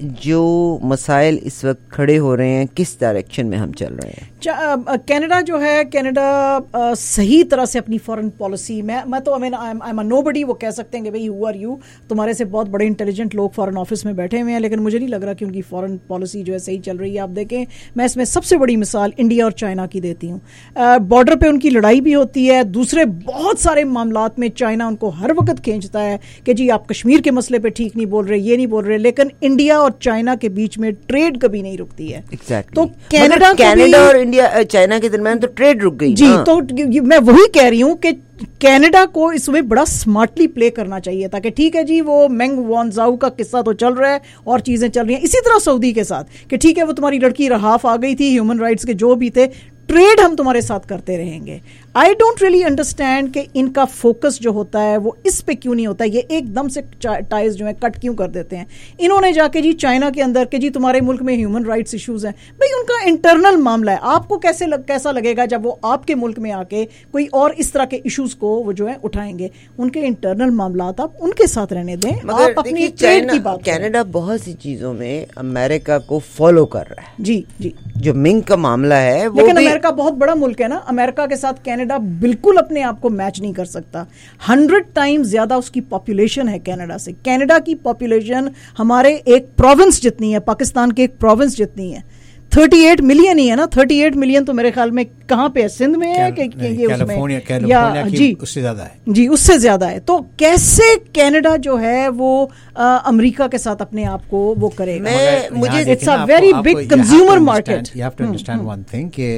جو مسائل اس وقت کھڑے ہو رہے ہیں کس ڈائریکشن میں ہم چل رہے ہیں؟ کینیڈا جو ہے، کینیڈا صحیح طرح سے اپنی فارن پالیسی، میں تو نو بڈی، وہ کہہ سکتے ہیں کہ بھائی ہو آر یو، تمہارے سے بہت بڑے انٹیلیجنٹ لوگ فارن آفس میں بیٹھے ہوئے ہیں، لیکن مجھے نہیں لگ رہا کہ ان کی فارن پالیسی جو ہے صحیح چل رہی ہے. آپ دیکھیں، میں اس میں سب سے بڑی مثال انڈیا اور چائنا کی دیتی ہوں. بارڈر پہ ان کی لڑائی بھی ہوتی ہے، دوسرے بہت سارے معاملات میں چائنا ان کو ہر وقت کھینچتا ہے کہ جی آپ کشمیر کے مسئلے پہ ٹھیک نہیں بول رہے، یہ نہیں بول رہے، لیکن انڈیا اور چائنا کے بیچ میں ٹریڈ کبھی نہیں رکتی ہے. تو کینیڈا اور انڈیا چائنا کے درمیان تو ٹریڈ رک گئی. جی، تو میں وہی کہہ رہی ہوں کہ کینیڈا کو اس میں بڑا سمارٹلی پلے کرنا چاہیے تھا کہ ٹھیک ہے جی، وہ مینگ وانزاؤ کا قصہ تو چل رہا ہے اور چیزیں چل رہی ہیں، اسی طرح سعودی کے ساتھ کہ ٹھیک ہے وہ تمہاری لڑکی رہاف آ گئی تھی، ہیومن رائٹس کے جو بھی تھے، ٹریڈ ہم تمہارے ساتھ کرتے رہیں گے. آئی ڈونٹ ریئلی انڈرسٹینڈ کہ ان کا فوکس جو ہوتا ہے وہ اس پہ کیوں نہیں ہوتا ہے. یہ ایک دم سے ٹائز جو ہیں کٹ کیوں کر دیتے ہیں؟ انہوں نے جا کے جی چائنا کے اندر کہ جی تمہارے ملک میں ہیومن رائٹس ایشوز ہیں، بھائی ان کا انٹرنل معاملہ ہے. آپ کو کیسا لگے گا جب وہ آپ کے ملک میں آ کے کوئی اور اس طرح کے ایشوز کو وہ جو ہے اٹھائیں گے؟ ان کے انٹرنل معاملات آپ ان کے ساتھ رہنے دیں. آپ اپنی ٹریڈ کی بات، کینیڈا بہت سی چیزوں میں امریکہ کو فالو کر رہا ہے. جی جی، جو منگ کا معاملہ ہے، لیکن امریکہ بہت بڑا ملک ہے نا، امریکہ کے ساتھ کینیڈا بالکل اپنے آپ کو میچ نہیں کر سکتا. 100 ٹائم زیادہ اس کی پاپولیشن ہے کینیڈا سے. کینیڈا کی پاپولیشن ہمارے ایک پروونس جتنی ہے، پاکستان کے ایک پروونس جتنی ہے. 38 ملین ہی ہے نا. 38 ملین تو میرے خیال میں کہاں پہ ہے؟ سندھ میں ہے کہ کیلیفورنیا کی اس سے زیادہ ہے. جی، اس سے زیادہ ہے. تو کیسے کینیڈا جو ہے وہ امریکہ کے ساتھ اپنے آپ کو وہ کرے گا؟ مجھے it's a very big consumer market. You have to understand one thing کہ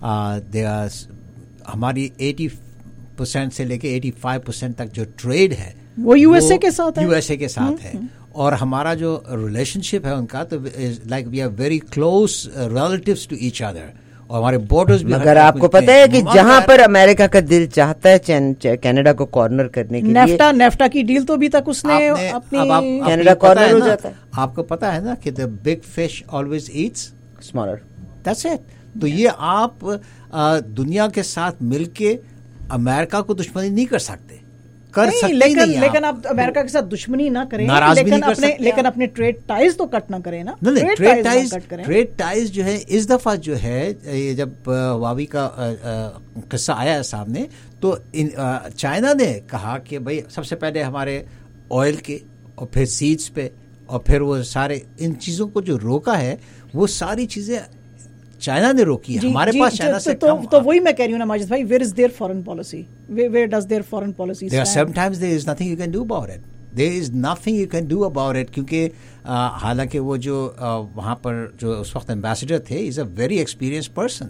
ہماری 80% سے لے کے 85% تک جو ٹریڈ ہے وہ یو ایس اے کے ساتھ ہے. یو ایس اے کے ساتھ ہے. اور ہمارا جو ریلیشن شپ ہے ان کا تو like we are very close relatives to each other. اور ہمارے بارڈرز بھی. مگر آپ کو پتا ہے کہ جہاں پر امریکہ کا دل چاہتا ہے کینیڈا کو کارنر کرنے کے لیے، نیفٹا کی ڈیل تو ابھی تک اس نے اپنی کینیڈا کارنر ہو جاتا ہے. آپ کو پتا ہے نا کہ the big fish always eats smaller. That's it. تو یہ آپ دنیا کے ساتھ مل کے امریکہ کو دشمنی نہیں کر سکتے. لیکن آپ امریکہ کے ساتھ دشمنی نہ کریں، لیکن اپنے ٹریڈ ٹائز تو کٹ نہ کریں نا. ٹریڈ ٹائز جو ہے اس دفعہ جو ہے، جب ہواوی کا قصہ آیا سامنے تو چائنا نے کہا کہ بھائی سب سے پہلے ہمارے آئل کے اور پھر سیڈز پہ اور پھر وہ سارے ان چیزوں کو جو روکا ہے وہ ساری چیزیں چائنا نے روکی ہے. ہمارے پاس چائنا سے تو وہی میں کہہ رہی ہوں نا ماجد بھائی، where is their foreign policy? Where does their foreign policy stand? Sometimes there is nothing you can do about it. There is nothing you can do about it. کیونکہ حالانکہ وہ جو وہاں پر جو اس وقت ایمبیسڈر تھے is a very experience person,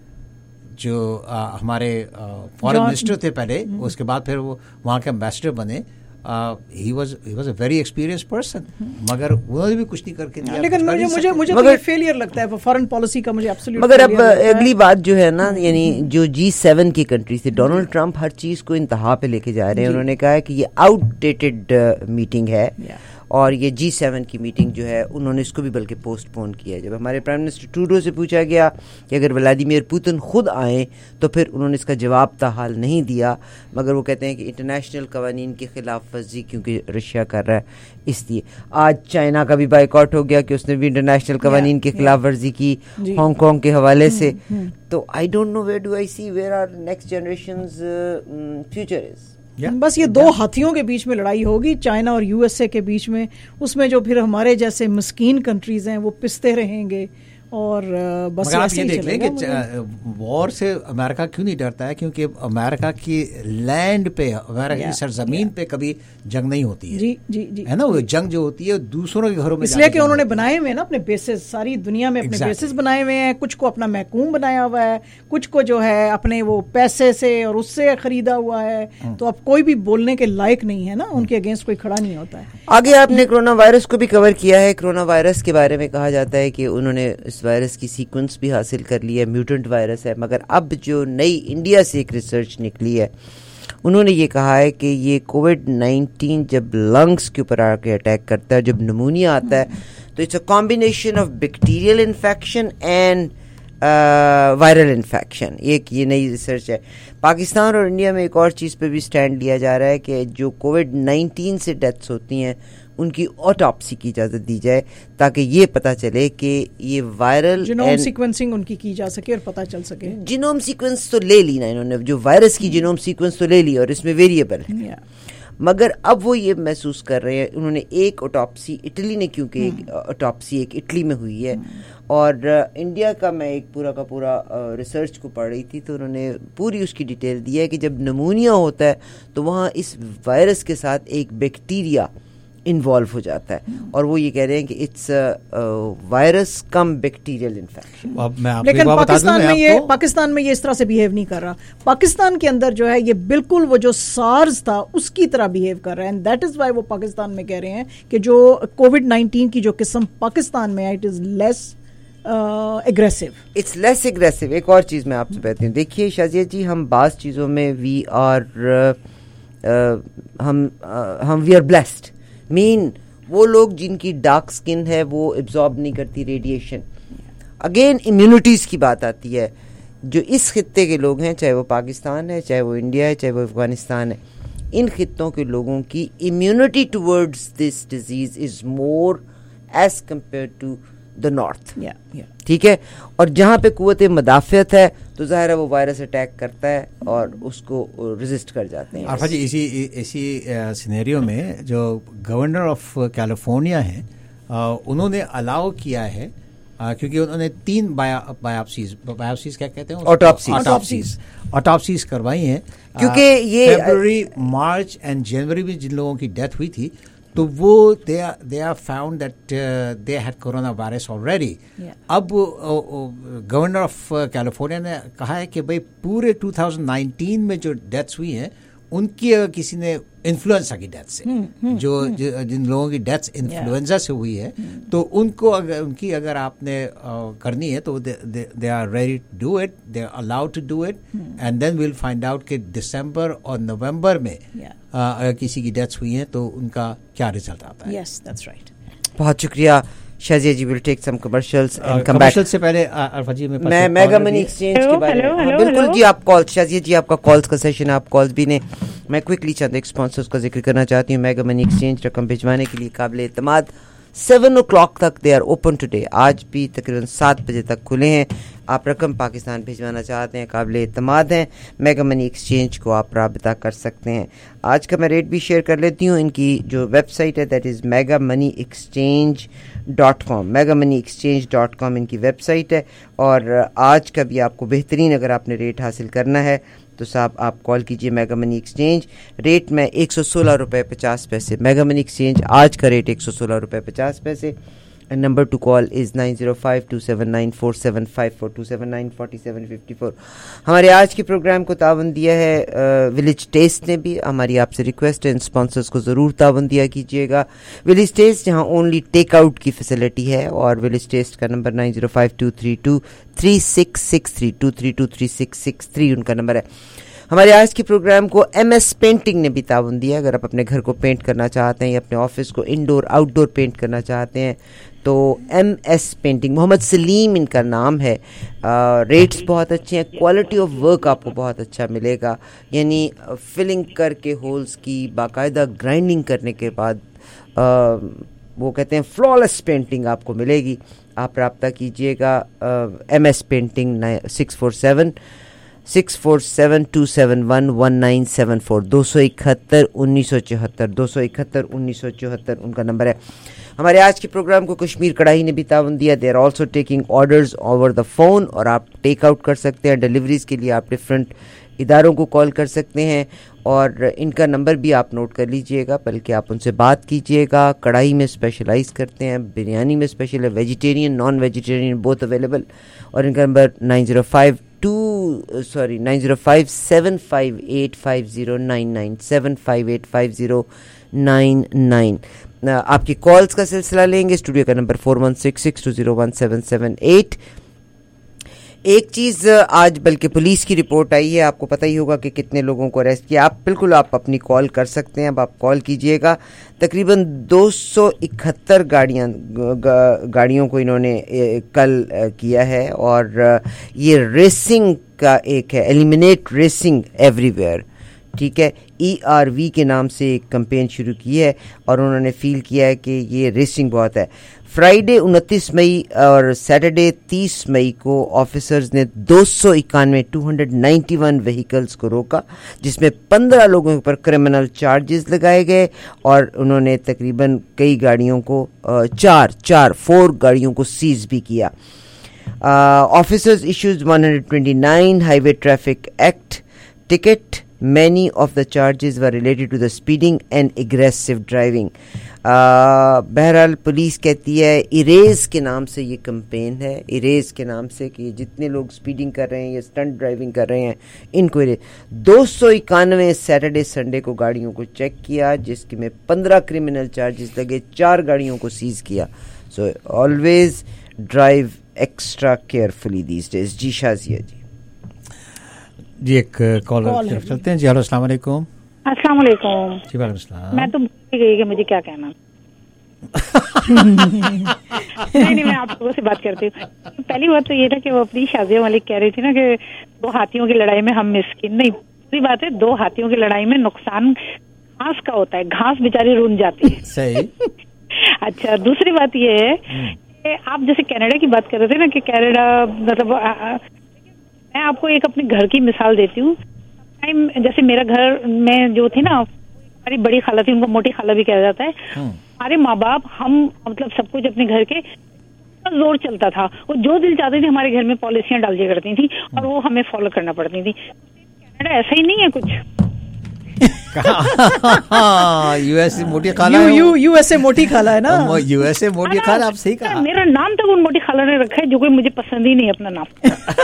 جو ہمارے فارن منسٹر تھے پہلے، اس کے بعد پھر وہ وہاں کے ایمبیسڈر بنے. he was a very experienced person. مگر انہوں نے بھی کچھ نہیں کر کے دیا. لیکن مجھے فیلئر لگتا ہے فارن پالیسی کا. مجھے ایبسلیوٹ. مگر اب اگلی بات جو ہے نا، یعنی جو G7 کی کنٹریز تھی، ڈونلڈ ٹرمپ ہر چیز کو انتہا پہ لے کے جا رہے ہیں. انہوں نے کہا ہے کہ یہ آؤٹ ڈیٹڈ میٹنگ ہے، اور یہ G7 کی میٹنگ جو ہے انہوں نے اس کو بھی بلکہ پوسٹ پون کیا. جب ہمارے پرائم منسٹر ٹروڈو سے پوچھا گیا کہ اگر ولادیمیر پوتن خود آئیں تو پھر انہوں نے اس کا جواب تاحال نہیں دیا. مگر وہ کہتے ہیں کہ انٹرنیشنل قوانین کی خلاف ورزی کیونکہ رشیا کر رہا ہے اس لیے. آج چائنا کا بھی بائیکاٹ ہو گیا کہ اس نے بھی انٹرنیشنل قوانین کی خلاف ورزی کی ہانگ کانگ کے حوالے سے. تو I don't know where do I see where are next generations future is. بس یہ دو ہاتھیوں کے بیچ میں لڑائی ہوگی، چائنا اور یو ایس اے کے بیچ میں. اس میں جو پھر ہمارے جیسے مسکین کنٹریز ہیں وہ پستے رہیں گے. اور بس آپ یہ دیکھ لیں کہ وار سے امریکہ کیوں نہیں ڈرتا ہے؟ کیونکہ امریکہ کی لینڈ پہ، امریکہ کی سرزمین پہ کبھی جنگ نہیں ہوتی ہے. جی جی جی، ہے نا. وہ جنگ جو ہوتی ہے دوسروں کے گھروں میں، اس لیے کہ انہوں نے بنائے ہوئے نا اپنے بیسز، ساری دنیا میں اپنے بیسز بنائے ہوئے ہیں. کچھ کو اپنا محکوم بنایا ہوا ہے، کچھ کو جو ہے اپنے وہ پیسے سے اور اس سے خریدا ہوا ہے. تو اب کوئی بھی بولنے کے لائق نہیں ہے نا، ان کے اگینسٹ کوئی کھڑا نہیں ہوتا ہے. آگے آپ نے کرونا وائرس کو بھی کور کیا ہے. کرونا وائرس کے بارے میں کہا جاتا ہے کہ انہوں نے اس وائرس کی سیکوینس بھی حاصل کر لی ہے، میوٹنٹ وائرس ہے. مگر اب جو نئی انڈیا سے ایک ریسرچ نکلی ہے، انہوں نے یہ کہا ہے کہ یہ کووڈ-19 جب لنگس کے اوپر آ کے اٹیک کرتا ہے، جب نمونیا آتا ہے، تو it's a combination of bacterial infection and viral infection, एक ये नई रिसर्च है। पाकिस्तान और इंडिया में एक और चीज़ पे भी स्टैंड लिया जा रहा है कि जो कोविड-19 से डेथ्स होती हैं उनकी ऑटोप्सी की इजाज़त दी जाए ताकि ये पता चले कि ये वायरल जीनोम सीक्वेंसिंग उनकी की जा सके और पता चल सके। जीनोम सीक्वेंस तो ले ली ना इन्होंने, जो वायरस की जीनोम सीक्वेंस तो ले ली और इसमें वेरिएबल है, मगर अब वो ये महसूस कर रहे हैं। उन्होंने एक ऑटोप्सी इटली ने, क्योंकि एक ऑटोप्सी एक इटली में हुई है और इंडिया का मैं एक पूरा का पूरा रिसर्च को पढ़ रही थी तो उन्होंने पूरी उसकी डिटेल दी है कि जब निमोनिया होता है तो वहाँ इस वायरस के साथ एक बैक्टीरिया इन्वॉल्व हो जाता है और वो ये कह रहे हैं कि it's virus cum bacterial infection. लेकिन पाकिस्तान में ये इस तरह से बिहेव नहीं कर रहा। पाकिस्तान के अंदर जो है ये बिल्कुल वो जो सार्स था उसकी तरह बिहेव कर रहा है, एंड दैट इज वाई वो पाकिस्तान में कह रहे हैं कि जो कोविड-19 की जो किस्म पाकिस्तान में है it is less aggressive, it's less aggressive. एक और चीज़ मैं आपसे कहती हूँ, देखिए शाजिया जी, हम बाज़ चीज़ों में वी आर ब्लेस्ड। मीन वो लोग जिनकी डार्क स्किन है वो एब्जॉर्ब नहीं करती रेडिएशन। अगेन इम्यूनिटीज़ की बात आती है। जो इस खित्ते के लोग हैं, चाहे वो पाकिस्तान है, चाहे वो इंडिया है, चाहे वो अफगानिस्तान है, इन खित्तों के लोगों की immunity towards this disease is more as compare to the north. ठीक है, और जहाँ पे कुव्वत मदाफ़ियत है तो ज़ाहिर है वो वायरस अटैक करता है और उसको रेजिस्ट कर जाते हैं। आरफा जी, इसी सिनेरियो में जो गवर्नर ऑफ कैलिफोर्निया है उन्होंने अलाउ किया है क्योंकि उन्होंने 3 बायोप्सीज क्या कहते हैं, ऑटोप्सीज करवाई हैं, क्योंकि ये फरवरी, मार्च एंड जनवरी में जिन लोगों की डेथ हुई थी तो वो they are found that they had corona virus already. अब गवर्नर ऑफ कैलिफोर्निया ने कहा है कि भाई पूरे 2019 में जो डेथ्स हुई हैं उनकी अगर किसी ने इन्फ्लुएंजा की डेथ से जिन लोगों की डेथ इन्फ्लुएंजा से हुई है तो उनको अगर आपने करनी है तो they are ready to do it, they are allowed to do it, and then will find out कि दिसंबर और नवंबर में अगर किसी की डेथ्स हुई हैं तो उनका क्या रिजल्ट आता है। Yes, that's right. बहुत शुक्रिया Shazia ji. Will take some commercials and come back. से पहले अरफा जी में मैं मेगा मनी एक्सचेंज के बारे में बिल्कुल जी, आप कॉल शाजिया जी, आपका कॉल्स का सेशन, आप कॉल्स भी ने। मैं क्विकली चंद एक स्पॉन्सर्स का जिक्र करना चाहती हूँ। मेगा मनी एक्सचेंज रकम भिजवाने के लिए काबिल एतमाद 7 o'clock तक दे आर ओपन टुडे। आज भी तकरीबन 7 बजे तक खुले हैं। आप रकम पाकिस्तान भिजवाना चाहते हैं, काबिल एतमाद हैं, मेगा मनी एक्सचेंज को आप राब्ता कर सकते हैं। आज का मैं रेट भी शेयर कर लेती हूँ। इनकी जो वेबसाइट है दैट इज़ megamoneyexchange.com, megamoneyexchange.com इनकी वेबसाइट है। और आज का भी आपको बेहतरीन अगर आपने रेट हासिल करना है तो साहब आप कॉल कीजिए मेगा मनी एक्सचेंज। रेट में 116 रुपये 50 पैसे। मेगा मनी एक्सचेंज आज का रेट 116 रुपये 50 पैसे। And number to call is 9052794754 2794754। हमारे आज के प्रोग्राम को तावन दिया है विलेज टेस्ट ने भी। हमारी आपसे रिक्वेस्ट है इन स्पॉन्सर्स को ज़रूर तावन दिया कीजिएगा। विलेज टेस्ट जहां ओनली टेक आउट की फैसिलिटी है, और विलेज टेस्ट का नंबर 9052323663 2323663 उनका नंबर है। हमारे आज के प्रोग्राम को MS पेंटिंग ने भी ताउन दिया। अगर आप अपने घर को पेंट करना चाहते हैं या अपने ऑफिस को इंडोर आउटडोर पेंट करना चाहते हैं तो MS पेंटिंग, मोहम्मद सलीम इनका नाम है। रेट्स बहुत अच्छे हैं, क्वालिटी ऑफ वर्क आपको बहुत अच्छा मिलेगा। यानी फिलिंग करके होल्स की बाकायदा ग्राइंडिंग करने के बाद वो कहते हैं फ्लॉलेस पेंटिंग आपको मिलेगी। आप रब्ता कीजिएगा MS पेंटिंग 647-271-1974 271-1974 271-1974 उनका नंबर है। हमारे आज के प्रोग्राम को कश्मीर कढ़ाई ने भी ताउन दिया। They are also taking orders over the phone, और आप टेक आउट कर सकते हैं। डिलीवरीज़ के लिए आप डिफरेंट इदारों को कॉल कर सकते हैं, और इनका नंबर भी आप नोट कर लीजिएगा, बल्कि आप उनसे बात कीजिएगा। कढ़ाई में स्पेशलाइज़ करते हैं, बिरयानी में स्पेशल है, vegetarian non vegetarian both available. और इनका नंबर 905-758-5099 758-5099। आपकी कॉल्स का सिलसिला लेंगे। स्टूडियो का नंबर 4166201778। ایک چیز آج بلکہ پولیس کی رپورٹ آئی ہے, آپ کو پتہ ہی ہوگا کہ کتنے لوگوں کو اریسٹ کیا. آپ اپنی کال کر سکتے ہیں, اب آپ کال کیجئے گا. تقریباً 271 گاڑیوں کو انہوں نے کل کیا ہے, اور یہ ریسنگ کا ایک ہے, ایلیمنیٹ ریسنگ ایوری ویئر, ٹھیک ہے, ERV کے نام سے ایک کمپین شروع کی ہے, اور انہوں نے فیل کیا ہے کہ یہ ریسنگ بہت ہے. فرائیڈے 29 مئی اور سیٹرڈے 30 مئی کو آفیسرز نے 291 وہیکلز کو روکا, جس میں 15 لوگوں پر کرمنل چارجز لگائے گئے, اور انہوں نے تقریباً کئی گاڑیوں کو 4 گاڑیوں کو سیز بھی کیا. Officers issues 129 highway traffic act ticket. Many of the charges were related to the speeding and aggressive driving. بہرحال پولیس کہتی ہے اریز کے نام سے یہ کمپین ہے, اریز کے نام سے کہ جتنے لوگ سپیڈنگ کر رہے ہیں یا اسٹنٹ ڈرائیونگ کر رہے ہیں ان کو 291 سیٹرڈے سنڈے کو گاڑیوں کو چیک کیا, جس کے میں 15 کرمنل چارجز لگے, 4 گاڑیوں کو سیز کیا. So always drive extra carefully these days. جی شازیہ جی ایک کال چلتے ہیں. جی ہلو, السلام علیکم. السلام علیکم. جی وعلیکم السلام. میں تو بھول گئی کہ مجھے کیا کہنا. نہیں میں آپ لوگوں سے بات کرتی ہوں. پہلی بات تو یہ تھا کہ وہ اپنی شازیہ ملک کہہ رہی تھی نا کہ 2 ہاتھیوں کی لڑائی میں ہم مسکین. نہیں, دوسری بات ہے 2 ہاتھیوں کی لڑائی میں نقصان گھاس کا ہوتا ہے, گھاس بیچاری رون جاتی ہے. صحیح. اچھا, دوسری بات یہ ہے کہ آپ جیسے کینیڈا کی بات کر رہے تھے نا کہ کینیڈا مطلب, میں آپ کو ایک اپنے گھر کی مثال دیتی ہوں. جیسے میرا گھر میں جو تھی نا, ہماری بڑی خالہ تھی, ان کو موٹی خالہ بھی کہا جاتا ہے. ہمارے ماں باپ ہم مطلب سب کچھ اپنے گھر کے زور چلتا تھا, وہ جو دل چاہتے تھے ہمارے گھر میں پالیسیاں ڈال دیا کرتی تھیں, اور وہ ہمیں فالو کرنا پڑتی تھی. کینیڈا ایسا ہی نہیں ہے کچھ. USA موٹی خالہ, USA موٹی خالہ ہے نا, USA موٹی خالہ. آپ صحیح کہا. میرا نام تک ان موٹی خالہ نے رکھا ہے, جو کوئی مجھے پسند ہی نہیں اپنا نام.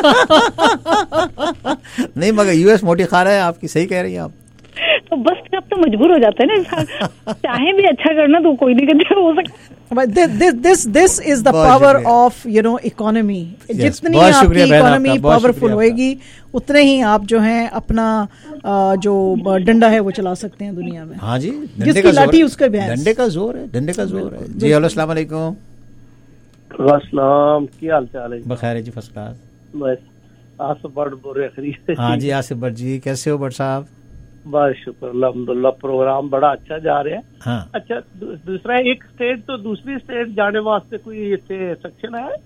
نہیں مگر US موٹی خالہ ہے آپ کی, صحیح کہہ رہی ہیں آپ. تو بس اب تو مجبور ہو جاتا ہے نا انسان, چاہے بھی اچھا کرنا تو کوئی نہیں کرتے ہو سکتا. This is the power of economy. جتنی آپ کی اکانومی پاورفل ہوئے گی اتنے ہی آپ جو ہیں اپنا جو ڈنڈا ہے وہ چلا سکتے ہیں دنیا میں. ہاں جی, جس کی لاٹھی اس کا بھینس. ڈنڈے کا زور ہے, ڈنڈے کا زور ہے. جی ہلو, السلام علیکم. السلام, کیا حال چال ہے؟ بخیر جی, فرسٹ کلاس. بس آصف بٹ بول رہے خرید. ہاں جی آصف بٹ جی, کیسے ہو بٹ صاحب؟ بس شکر الحمدللہ, پروگرام بڑا اچھا جا رہا ہے. ہاں. اچھا, دوسرا ایک اسٹیٹ تو دوسری اسٹیٹ جانے واسطے کوئی سیکشن ہے؟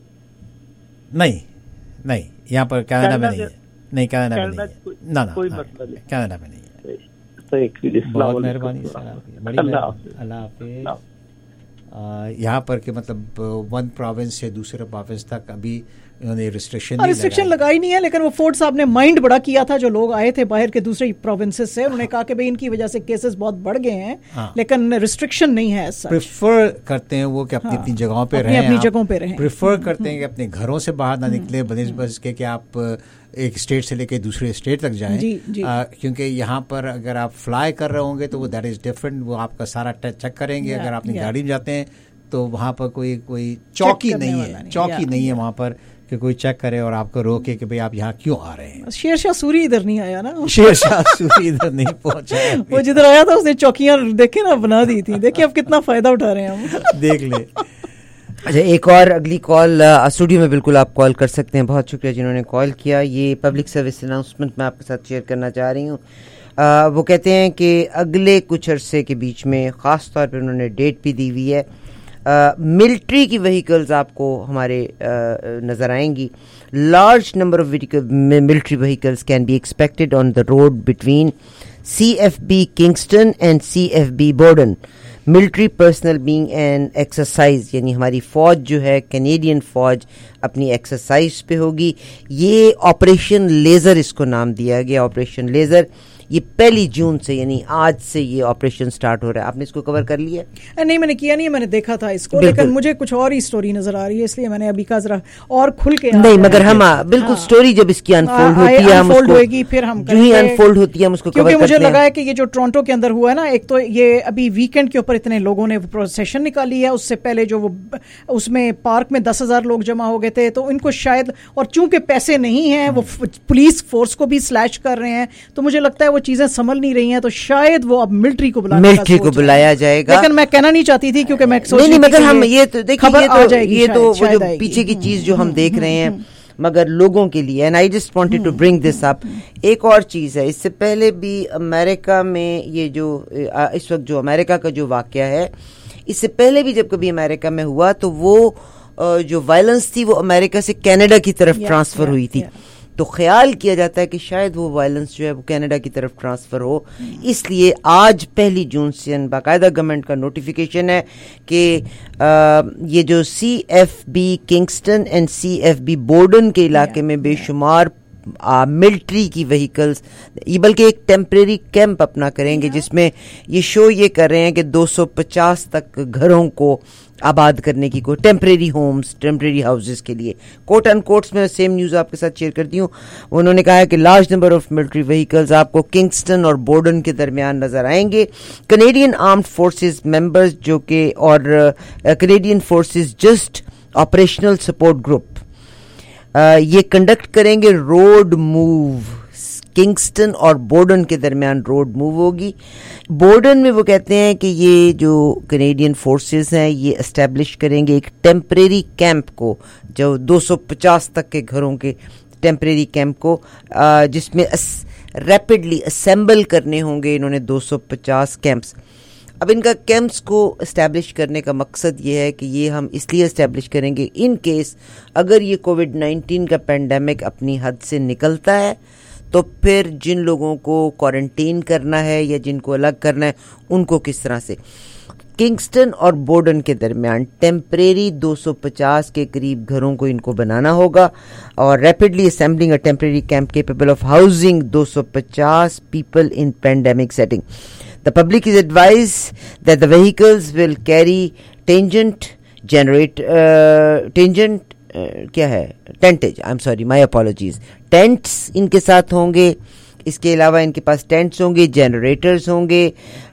نہیں یہاں پر کینیڈا میں نہیں ہے. نہیں کینیڈا میں نہیں, نہ کوئی مسئلہ نہیں, کینیڈا میں نہیں ہے. بہت مہربانی سر, اللہ حافظ. یہاں پر کہ مطلب 1 پروونس سے دوسرے پروونس تک ابھی انہوں نے ریسٹرکشن لگائی نہیں ہے, لیکن وہ فورڈ صاحب نے مائنڈ بڑا کیا تھا جو لوگ آئے تھے باہر کے دوسرے پروونسز سے. انہوں نے کہا کہ بھئی ان کی وجہ سے کیسز بہت بڑھ گئے ہیں, لیکن ریسٹرکشن نہیں ہے. پریفر کرتے ہیں وہ کہ اپنی جگہوں پہ رہیں, اپنی جگہوں پہ رہیں. پریفر کرتے ہیں کہ اپنے گھروں سے باہر نہ نکلیں بنسبت کے کہ آپ ایک اسٹیٹ سے لے کے دوسرے اسٹیٹ تک جائیں. کیونکہ یہاں پر اگر آپ فلائی کر رہے ہوں گے تو وہ دیٹ از ڈفرنٹ, وہ آپ کا سارا چیک کریں گے. اگر آپ اپنی گاڑی میں جاتے ہیں تو وہاں پر کوئی چوکی نہیں ہے وہاں پر کہ کوئی چیک کرے اور آپ کو روکے کہ بھئی آپ یہاں کیوں آ رہے ہیں. شیر شاہ سوری ادھر نہیں آیا نا, شیر شاہ سوری ادھر نہیں پہنچا. وہ جدھر آیا تھا اس نے چوکیاں دیکھے نا بنا دی تھی. دیکھیں اب کتنا فائدہ اٹھا رہے ہیں ہم, دیکھ لیں. اچھا, ایک اور اگلی کال اسٹوڈیو میں بالکل آپ کال کر سکتے ہیں. بہت شکریہ جنہوں نے کال کیا. یہ پبلک سروس اناؤنسمنٹ میں آپ کے ساتھ شیئر کرنا چاہ رہی ہوں. وہ کہتے ہیں کہ اگلے کچھ عرصے کے بیچ میں, خاص طور پہ انہوں نے ڈیٹ بھی دی ہوئی ہے, ملٹری کی وہیکلز آپ کو ہمارے نظر آئیں گی. Large number of military vehicles can be expected on the road between CFB Kingston and CFB Borden. Military personnel being in exercise, یعنی ہماری فوج جو ہے, کینیڈین فوج اپنی ایکسرسائز پہ ہوگی. یہ آپریشن لیزر اس کو نام دیا گیا, آپریشن لیزر. یہ 1 جون سے یعنی آج سے یہ آپریشن سٹارٹ ہو رہا ہے. آپ نے اس کو کور کر لیا؟ نہیں میں نے کیا نہیں, میں نے دیکھا تھا اس کو, لیکن مجھے کچھ اور ہی سٹوری نظر آ رہی ہے, اس لیے میں نے ابھی کا ذرا اور کھل کے نہیں, مگر ہم بالکل سٹوری جب اس کی انفولڈ ہوتی ہے ہم ہوئے گی پھر ہم جو ہی انفولڈ ہوتی ہے ہم اس کو کور کرتے ہیں. کیونکہ مجھے لگا ہے کہ یہ جو ٹورنٹو کے اندر ہوا ہے نا, ایک تو یہ ابھی ویکینڈ کے اوپر اتنے لوگوں نے پروسیشن نکالی ہے, اس سے پہلے جو وہ اس میں پارک میں 10,000 لوگ جمع ہو گئے تھے, تو ان کو شاید, اور چونکہ پیسے نہیں ہیں وہ پولیس فورس کو بھی سلیش کر رہے ہیں, تو مجھے لگتا ہے وہ چیزیں سنبھل نہیں رہی ہیں, تو شاید وہ اب ملٹری کو بلایا جائے گا. لیکن میں کہنا نہیں چاہتی تھی کیونکہ میں نہیں, مگر ہم یہ تو دیکھیں یہ تو وہ جو پیچھے کی چیز جو ہم دیکھ رہے ہیں مگر لوگوں کے لیے, and I just wanted to bring this up. ایک اور چیز ہے, اس سے پہلے بھی امریکہ میں یہ جو اس وقت جو امریکہ کا جو واقعہ ہے, اس سے پہلے بھی جب کبھی امریکہ میں ہوا تو وہ جو وائلنس تھی وہ امریکہ سے کینیڈا کی طرف ٹرانسفر ہوئی تھی, تو خیال کیا جاتا ہے کہ شاید وہ وائلنس جو ہے وہ کینیڈا کی طرف ٹرانسفر ہو. اس لیے آج 1 جون سے باقاعدہ گورنمنٹ کا نوٹیفیکیشن ہے کہ یہ جو CFB Kingston and CFB Borden کے علاقے میں بے شمار ملٹری کی وہیکلز, یہ بلکہ ایک ٹیمپریری کیمپ اپنا کریں گے, جس میں یہ شو یہ کر رہے ہیں کہ 250 تک گھروں کو آباد کرنے کی, کوئی ٹیمپریری ہومز, ٹیمپریری ہاؤسز کے لیے. کوٹ اینڈ کوٹس میں سیم نیوز آپ کے ساتھ شیئر کرتی ہوں. انہوں نے کہا ہے کہ large number of military vehicles آپ کو کنگسٹن اور بورڈن کے درمیان نظر آئیں گے. کینیڈین آرمڈ فورسز ممبرز جو کہ اور Canadian forces just operational support group یہ کنڈکٹ کریں گے روڈ موو. کنگسٹن اور بورڈن کے درمیان روڈ موو ہوگی. بورڈن میں وہ کہتے ہیں کہ یہ جو کینیڈین فورسز ہیں یہ اسٹیبلش کریں گے ایک ٹیمپریری کیمپ کو, جو 250 تک کے گھروں کے ٹیمپریری کیمپ کو, جس میں ریپڈلی اسمبل کرنے ہوں گے انہوں نے 250 کیمپس. اب ان کا کیمپس کو اسٹیبلش کرنے کا مقصد یہ ہے کہ یہ ہم اس لیے اسٹیبلش کریں گے ان کیس اگر یہ کووڈ-19 کا پینڈیمک اپنی حد سے نکلتا ہے تو پھر جن لوگوں کو کوارنٹین کرنا ہے یا جن کو الگ کرنا ہے ان کو کس طرح سے. کنگسٹن اور بورڈن کے درمیان ٹیمپریری 250 کے قریب گھروں کو ان کو بنانا ہوگا, اور rapidly assembling a temporary camp capable of housing 250 people in pandemic setting. The public is advised that the vehicles will carry tents ان کے ساتھ ہوں گے. اس کے علاوہ ان کے پاس ٹینٹس ہوں گے, جنریٹرز ہوں گے,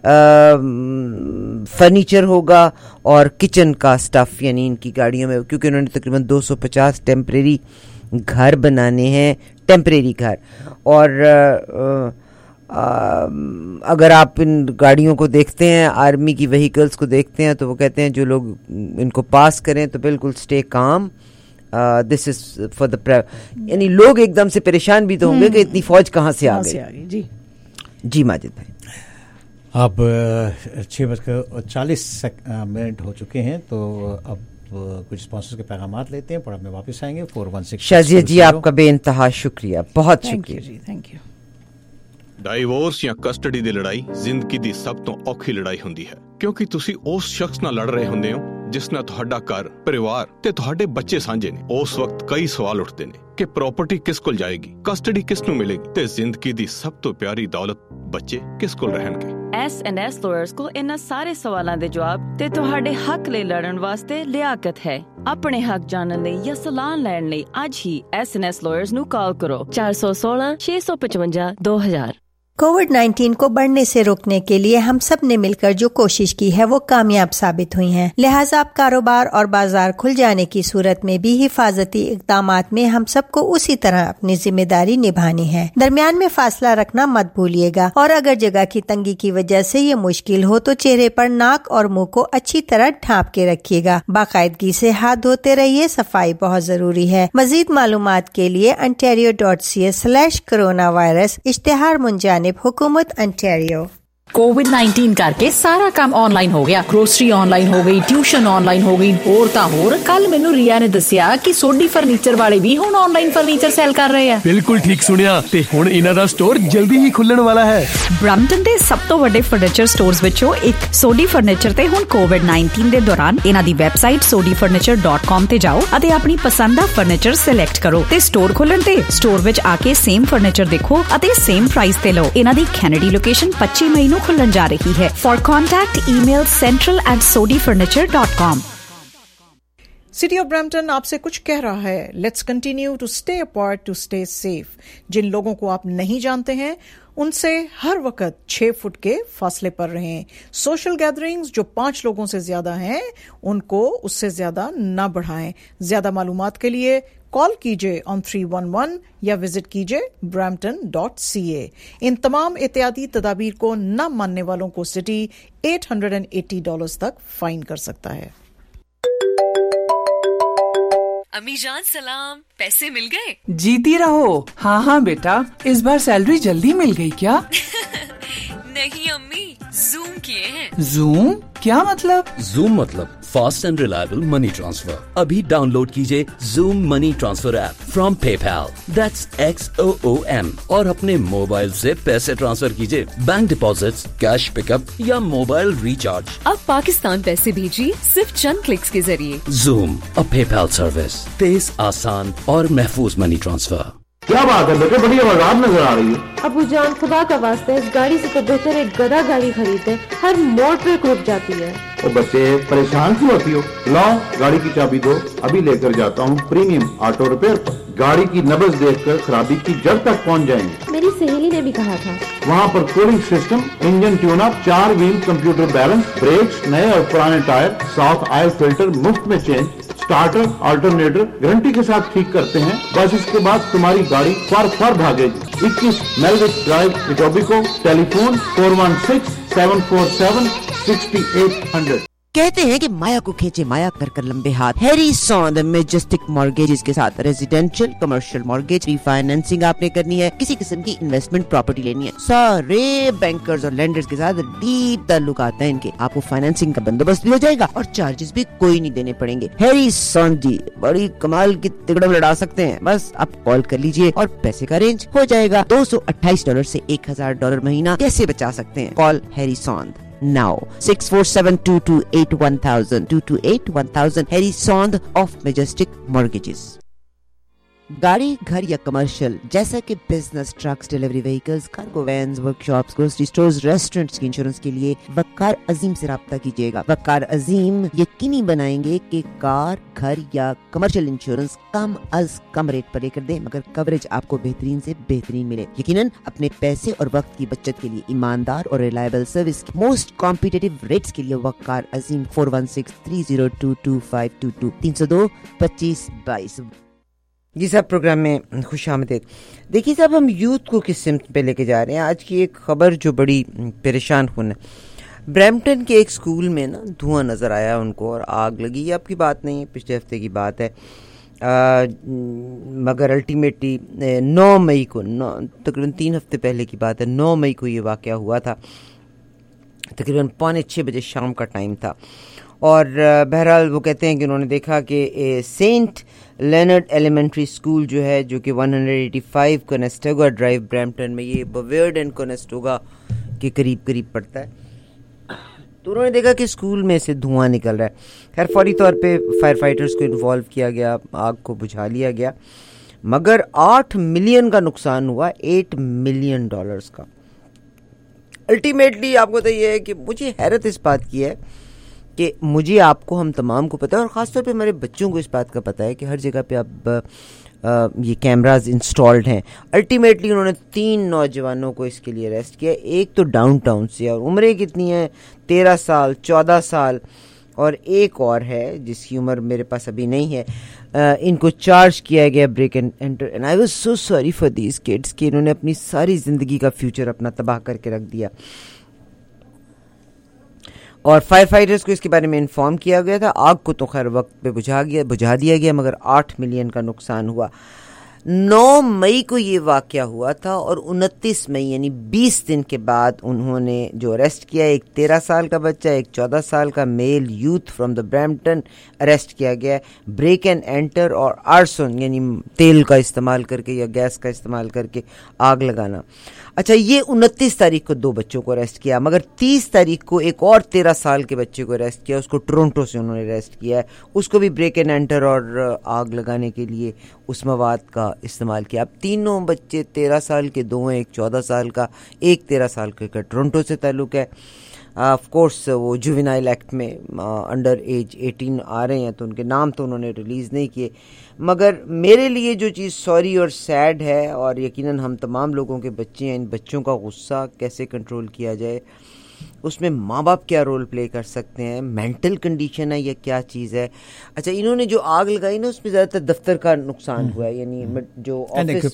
فرنیچر ہوگا اور کچن کا سٹف, یعنی ان کی گاڑیوں میں, کیونکہ انہوں نے تقریباً 250 ٹیمپریری گھر بنانے ہیں, ٹیمپریری گھر. اور اگر آپ ان گاڑیوں کو دیکھتے ہیں, آرمی کی وہیکلز کو دیکھتے ہیں, تو وہ کہتے ہیں جو لوگ ان کو پاس کریں تو بالکل stay com, this is for the, یعنی لوگ ایک دم سے پریشان بھی تو ہوں گے کہ اتنی فوج کہاں سے آ گئی. جی ماجد بھائی, اب 6:40 ہو چکے ہیں, تو اب کچھ اسپانسر کے پیغامات لیتے ہیں, پھر ہم واپس آئیں گے. 416 شازیہ جی آپ کا بے انتہا شکریہ, بہت شکریہ جی, تھینک یو. ਡਾਈਵੋਰਸ ਜਾਂ ਕਸਟਡੀ ਦੀ ਲੜਾਈ ਜ਼ਿੰਦਗੀ ਦੀ ਸਭ ਤੋਂ ਔਖੀ ਲੜਾਈ ਹੁੰਦੀ ਹੈ, ਕਿਉਂਕਿ ਤੁਸੀਂ ਉਸ ਸ਼ਖਸ ਨਾਲ ਲੜ ਰਹੇ ਹੁੰਦੇ ਹੋ ਜਿਸ ਨਾਲ ਤੁਹਾਡਾ ਘਰ, ਪਰਿਵਾਰ ਤੇ ਤੁਹਾਡੇ ਬੱਚੇ ਸਾਂਝੇ ਨੇ. ਉਸ ਵਕਤ ਕਈ ਸਵਾਲ ਉੱਠਦੇ ਨੇ ਕਿ ਪ੍ਰਾਪਰਟੀ ਕਿਸ ਕੋਲ ਜਾਏਗੀ, ਕਸਟਡੀ ਕਿਸ ਨੂੰ ਮਿਲੇਗੀ ਤੇ ਜ਼ਿੰਦਗੀ ਦੀ ਸਭ ਤੋਂ ਪਿਆਰੀ ਦੌਲਤ ਬੱਚੇ ਕਿਸ ਕੋਲ ਰਹਿਣਗੇ. S&S ਲਾਇਰਸ ਕੋਲ ਇਹਨਾਂ ਸਾਰੇ ਸਵਾਲਾਂ ਦੇ ਜਵਾਬ ਤੇ ਤੁਹਾਡੇ ਹੱਕ ਲਈ ਲੜਨ ਵਾਸਤੇ ਲਿਆਕਤ ਹੈ. ਆਪਣੇ ਹੱਕ ਜਾਣਨ ਲਈ ਜਾਂ ਸਲਾਹ ਲੈਣ ਲਈ ਅੱਜ ਹੀ S&S ਲਾਇਰਸ ਨੂੰ ਕਾਲ ਕਰੋ 416 655 2000. کووڈ-19 کو بڑھنے سے روکنے کے لیے ہم سب نے مل کر جو کوشش کی ہے وہ کامیاب ثابت ہوئی ہیں. لہٰذا اب کاروبار اور بازار کھل جانے کی صورت میں بھی حفاظتی اقدامات میں ہم سب کو اسی طرح اپنی ذمہ داری نبھانی ہے. درمیان میں فاصلہ رکھنا مت بھولیے گا, اور اگر جگہ کی تنگی کی وجہ سے یہ مشکل ہو تو چہرے پر ناک اور منہ کو اچھی طرح ڈھانپ کے رکھیے گا. باقاعدگی سے ہاتھ دھوتے رہیے, صفائی بہت ضروری ہے. مزید معلومات کے لیے ontario.ca/coronavirus اشتہار منجانب حکومت انٹیریو. कोविड-19 करके सारा काम ऑनलाइन हो गया, ग्रोसरी ऑनलाइन हो गई, ट्यूशन ऑनलाइन हो गई, होर तां होर। कल मैनू रिया ने दस्सिया कि सोडी फर्नीचर वाले भी हुण ऑनलाइन फर्नीचर सेल कर रहे हैं। बिल्कुल ठीक सुनिया, ते हुण इन्हां दा स्टोर जल्दी ही खुलण वाला है। ब्रैम्पटन दे सब तो वड्डे फर्नीचर स्टोर्स विचों एक सोडी फर्नीचर ते हुण कोविड-19 दे दौरान इन्हां दी वैबसाइट sodifurniture.com ते जाओ अते अपनी पसंद दा फर्नीचर सिलेक्ट करो ते स्टोर खोलन ते स्टोर विच आके सेम फर्नीचर देखो अते सेम प्राइस ते लो। इन्हां दी कैनेडी लोकेशन 25 मई नूं खुलन जा रही है। For contact email central@sodifurniture.com। City of Brampton आपसे कुछ कह रहा है, let's continue to stay apart to stay safe. जिन लोगों को आप नहीं जानते हैं उनसे हर वक्त 6 फुट के फासले पर रहें। सोशल गैदरिंग्स जो 5 लोगों से ज्यादा हैं उनको उससे ज्यादा न बढ़ाएं। ज्यादा मालूमात के लिए कॉल कीजिए ऑन 311 या विजिट कीजिए brampton.ca। इन तमाम एहतियाती तदाबीर को न मानने वालों को सिटी $880 तक फाइन कर सकता है। अम्मी जान सलाम, पैसे मिल गए? जीती रहो। हाँ बेटा, इस बार सैलरी जल्दी मिल गई क्या? नहीं अम्मी, ज़ूम किए हैं। ज़ूम क्या मतलब? ज़ूम मतलब fast and reliable money transfer. अभी डाउनलोड कीजिए Xoom money transfer app from PayPal, that's XOOM, और अपने मोबाइल से पैसे ट्रांसफर कीजिए, बैंक डिपॉजिट्स, कैश पिकअप या मोबाइल रिचार्ज। अब पाकिस्तान पैसे भेजिए सिर्फ चंद क्लिक्स के जरिए। ज़ूम, अ पेपैल सर्विस, तेज, आसान और महफूज मनी ट्रांसफर। क्या बात है बेटे, बड़ी आवाज़ नजर आ रही है। अबू जान, खुदा का वास्ता इस गाड़ी से तो बेहतर एक गधा गाड़ी खरीदे, हर मोड़ पे रुक जाती है। ओ बच्चे, परेशान क्यों होती हो? लाओ गाड़ी की चाबी दो, अभी लेकर जाता हूँ प्रीमियम ऑटो रिपेयर पर। गाड़ी की नब्ज देखकर खराबी की जड़ तक पहुँच जाएंगे। मेरी सहेली ने भी कहा था। वहाँ पर cooling system, engine tune up, 4 wheel computer balance, brakes, नए और पुराने टायर, साफ ऑयल फिल्टर मुफ्त में चेंज, स्टार्टर ऑल्टरनेटर गारंटी के साथ ठीक करते हैं। बस इसके बाद तुम्हारी गाड़ी फर भागेगी। 21 मेलविच ड्राइव, इटोबिको। टेलीफोन 416-747-6800। कहते हैं कि माया को खींचे माया कर कर लंबे हाथ। हैरिसन द मैजेस्टिक मॉर्गेजेस के साथ रेजिडेंशियल, कमर्शियल मॉर्गेज, रीफाइनेंसिंग आपने करनी है, किसी किस्म की इन्वेस्टमेंट प्रॉपर्टी लेनी है, सारे बैंकर्स और लेंडर्स के साथ डीप ताल्लुकात हैं इनके। आपको फाइनेंसिंग का बंदोबस्त भी हो जाएगा और चार्जेस भी कोई नहीं देने पड़ेंगे। हैरिसन जी बड़ी कमाल की तिकड़म लड़ा सकते हैं। बस आप कॉल कर लीजिए और पैसे का अरेंज हो जाएगा। $228 से $1000 महीना कैसे बचा सकते हैं? Call Harrison now 647-228-1000 228-1000 Harrison of Majestic Mortgages। गाड़ी, घर या कमर्शियल जैसा कि business, trucks, delivery vehicles, cargo vans, workshops, grocery stores, restaurants की इंश्योरेंस के लिए वकार अजीम से राब्ता कीजिएगा। वकार अजीम यकीनी बनाएंगे कि कार, घर या कमर्शियल इंश्योरेंस कम अज कम रेट पर लेकर दें, मगर कवरेज आपको बेहतरीन से बेहतरीन मिले। यकीनन अपने पैसे और वक्त की बचत के लिए ईमानदार और रिलायबल सर्विस की मोस्ट कॉम्पिटिटिव रेट्स के लिए वकार अजीम 416-302-2522 302-2522। जी साहब, प्रोग्राम में खुश आमदीद। देखिए साहब, हम यूथ को किस सिमत पे लेके जा रहे हैं। आज की एक खबर जो बड़ी परेशान कुन है। ब्रैम्पटन के एक स्कूल में ना धुआं नज़र आया उनको और आग लगी। ये आपकी बात नहीं है, पिछले हफ्ते की बात है। मगर अल्टीमेटली 9 मई को, तकरीबन 3 हफ्ते पहले की बात है, 9 मई को ये वाक़या हुआ था। तकरीबन 5:45 बजे शाम का टाइम था। और बहरहाल वो कहते हैं कि उन्होंने देखा कि सेंट लेनर्ड एलिमेंट्री स्कूल जो है, जो कि 185 कोनेस्टोगा ड्राइव ब्रैम्पटन में, ये बवेर्ड एंड कोनेस्टोगा के करीब पड़ता है। तो उन्होंने देखा कि स्कूल में से धुआं निकल रहा है। खैर फौरी तौर पे फायर फाइटर्स को इन्वॉल्व किया गया, आग को बुझा लिया गया, मगर $8 मिलियन का नुकसान हुआ, $8 मिलियन का। अल्टीमेटली आपको तो ये है कि मुझे हैरत इस बात की है कि मुझे, आपको, हम तमाम को पता है और ख़ासतौर पे हमारे बच्चों को इस बात का पता है कि हर जगह पे अब ये कैमराज इंस्टॉल्ड हैं। अल्टीमेटली उन्होंने 3 नौजवानों को इसके लिए अरेस्ट किया। एक तो डाउनटाउन से, और उम्रें कितनी है, 13 साल, 14 साल, और एक और है जिसकी उम्र मेरे पास अभी नहीं है। इनको चार्ज किया गया break and enter. And I was so sorry for these kids कि इन्होंने अपनी सारी ज़िंदगी का फ्यूचर अपना तबाह करके रख दिया। और फायर फाइटर्स को इसके बारे में इन्फॉर्म किया गया था। आग को तो खैर वक्त पे बुझा दिया गया, मगर $8 मिलियन का नुकसान हुआ। 9 مئی کو یہ واقعہ ہوا تھا اور 29 مئی یعنی 20 دن کے بعد انہوں نے جو اریسٹ کیا, ایک 13 سال کا بچہ, ایک 14 سال کا male youth from the Brampton arrest کیا گیا. بریک اینڈ انٹر اور آرسن یعنی تیل کا استعمال کر کے یا گیس کا استعمال کر کے آگ لگانا. اچھا, یہ 29 تاریخ کو 2 بچوں کو اریسٹ کیا, مگر 30 تاریخ کو ایک اور 13 سال کے بچے کو اریسٹ کیا. اس کو ٹورنٹو سے انہوں نے اریسٹ کیا ہے. اس کو بھی بریک اینڈ انٹر اور آگ لگانے کے لیے اس مواد کا استعمال کیا. اب تینوں بچے 13 سال کے, 2 ہیں, ایک 14 سال کا, ایک 13 سال کا ٹورنٹو سے تعلق ہے. آف کورس وہ جوینائل ایکٹ میں انڈر ایج 18 آ رہے ہیں, تو ان کے نام تو انہوں نے ریلیز نہیں کیے. مگر میرے لیے جو چیز سوری اور سیڈ ہے, اور یقیناً ہم تمام لوگوں کے بچے ہیں, ان بچوں کا غصہ کیسے کنٹرول کیا جائے, اس میں ماں باپ کیا رول پلے کر سکتے ہیں, مینٹل کنڈیشن ہے یا کیا چیز ہے. اچھا, انہوں نے جو آگ لگائی نا اس میں زیادہ تر دفتر کا نقصان ہوا ہے, یعنی جو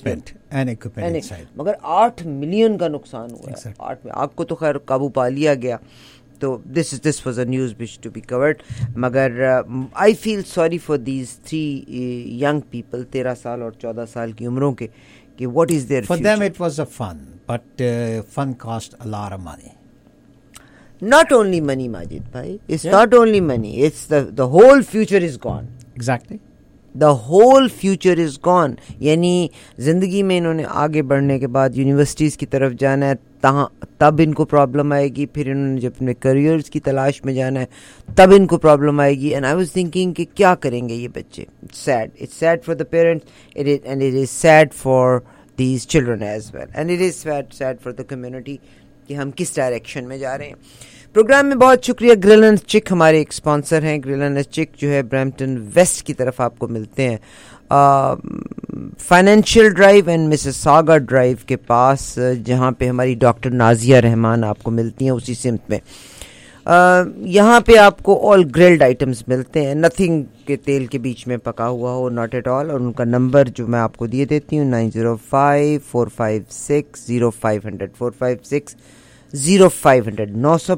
آفس, مگر 8 ملین کا نقصان ہوا ہے. 8 میں آگ کو تو خیر قابو پا لیا گیا. تو this was a news which to be covered. مگر I feel sorry for these 3 young people, 13 سال اور 14 سال کی عمروں کے, کہ what is their for future. them it was a fun, but fun cost a lot of money. Not only money, Majid bhai, it's not only money, it's the whole future is gone. Exactly. The whole future is gone. یعنی زندگی میں انہوں نے آگے بڑھنے کے بعد universities کی طرف جانا ہے, تب ان کو پرابلم آئے گی. پھر انہوں نے جب اپنے کریئرز کی تلاش میں جانا ہے تب ان کو پرابلم آئے گی. اینڈ آئی واز تھنکنگ کہ کیا کریں گے یہ بچے. It's sad for the parents, and it is sad for these children as well, and it is sad for the community کہ ہم کس ڈائریکشن میں جا رہے ہیں. پروگرام میں بہت شکریہ. گرل اینڈ چک ہمارے ایک اسپانسر ہیں. گرل اینڈ چک جو ہے برامپٹن ویسٹ کی طرف آپ کو ملتے ہیں, financial drive and Mississauga drive کے پاس, جہاں پہ ہماری ڈاکٹر نازیہ رحمان آپ کو ملتی ہیں, اسی سمت میں. یہاں پہ آپ کو آل گرلڈ آئٹمس ملتے ہیں, نتھنگ کے تیل کے بیچ میں پکا ہوا ہو, ناٹ ایٹ آل. اور ان کا نمبر جو میں آپ کو دیے دیتی ہوں 9054560500 4560500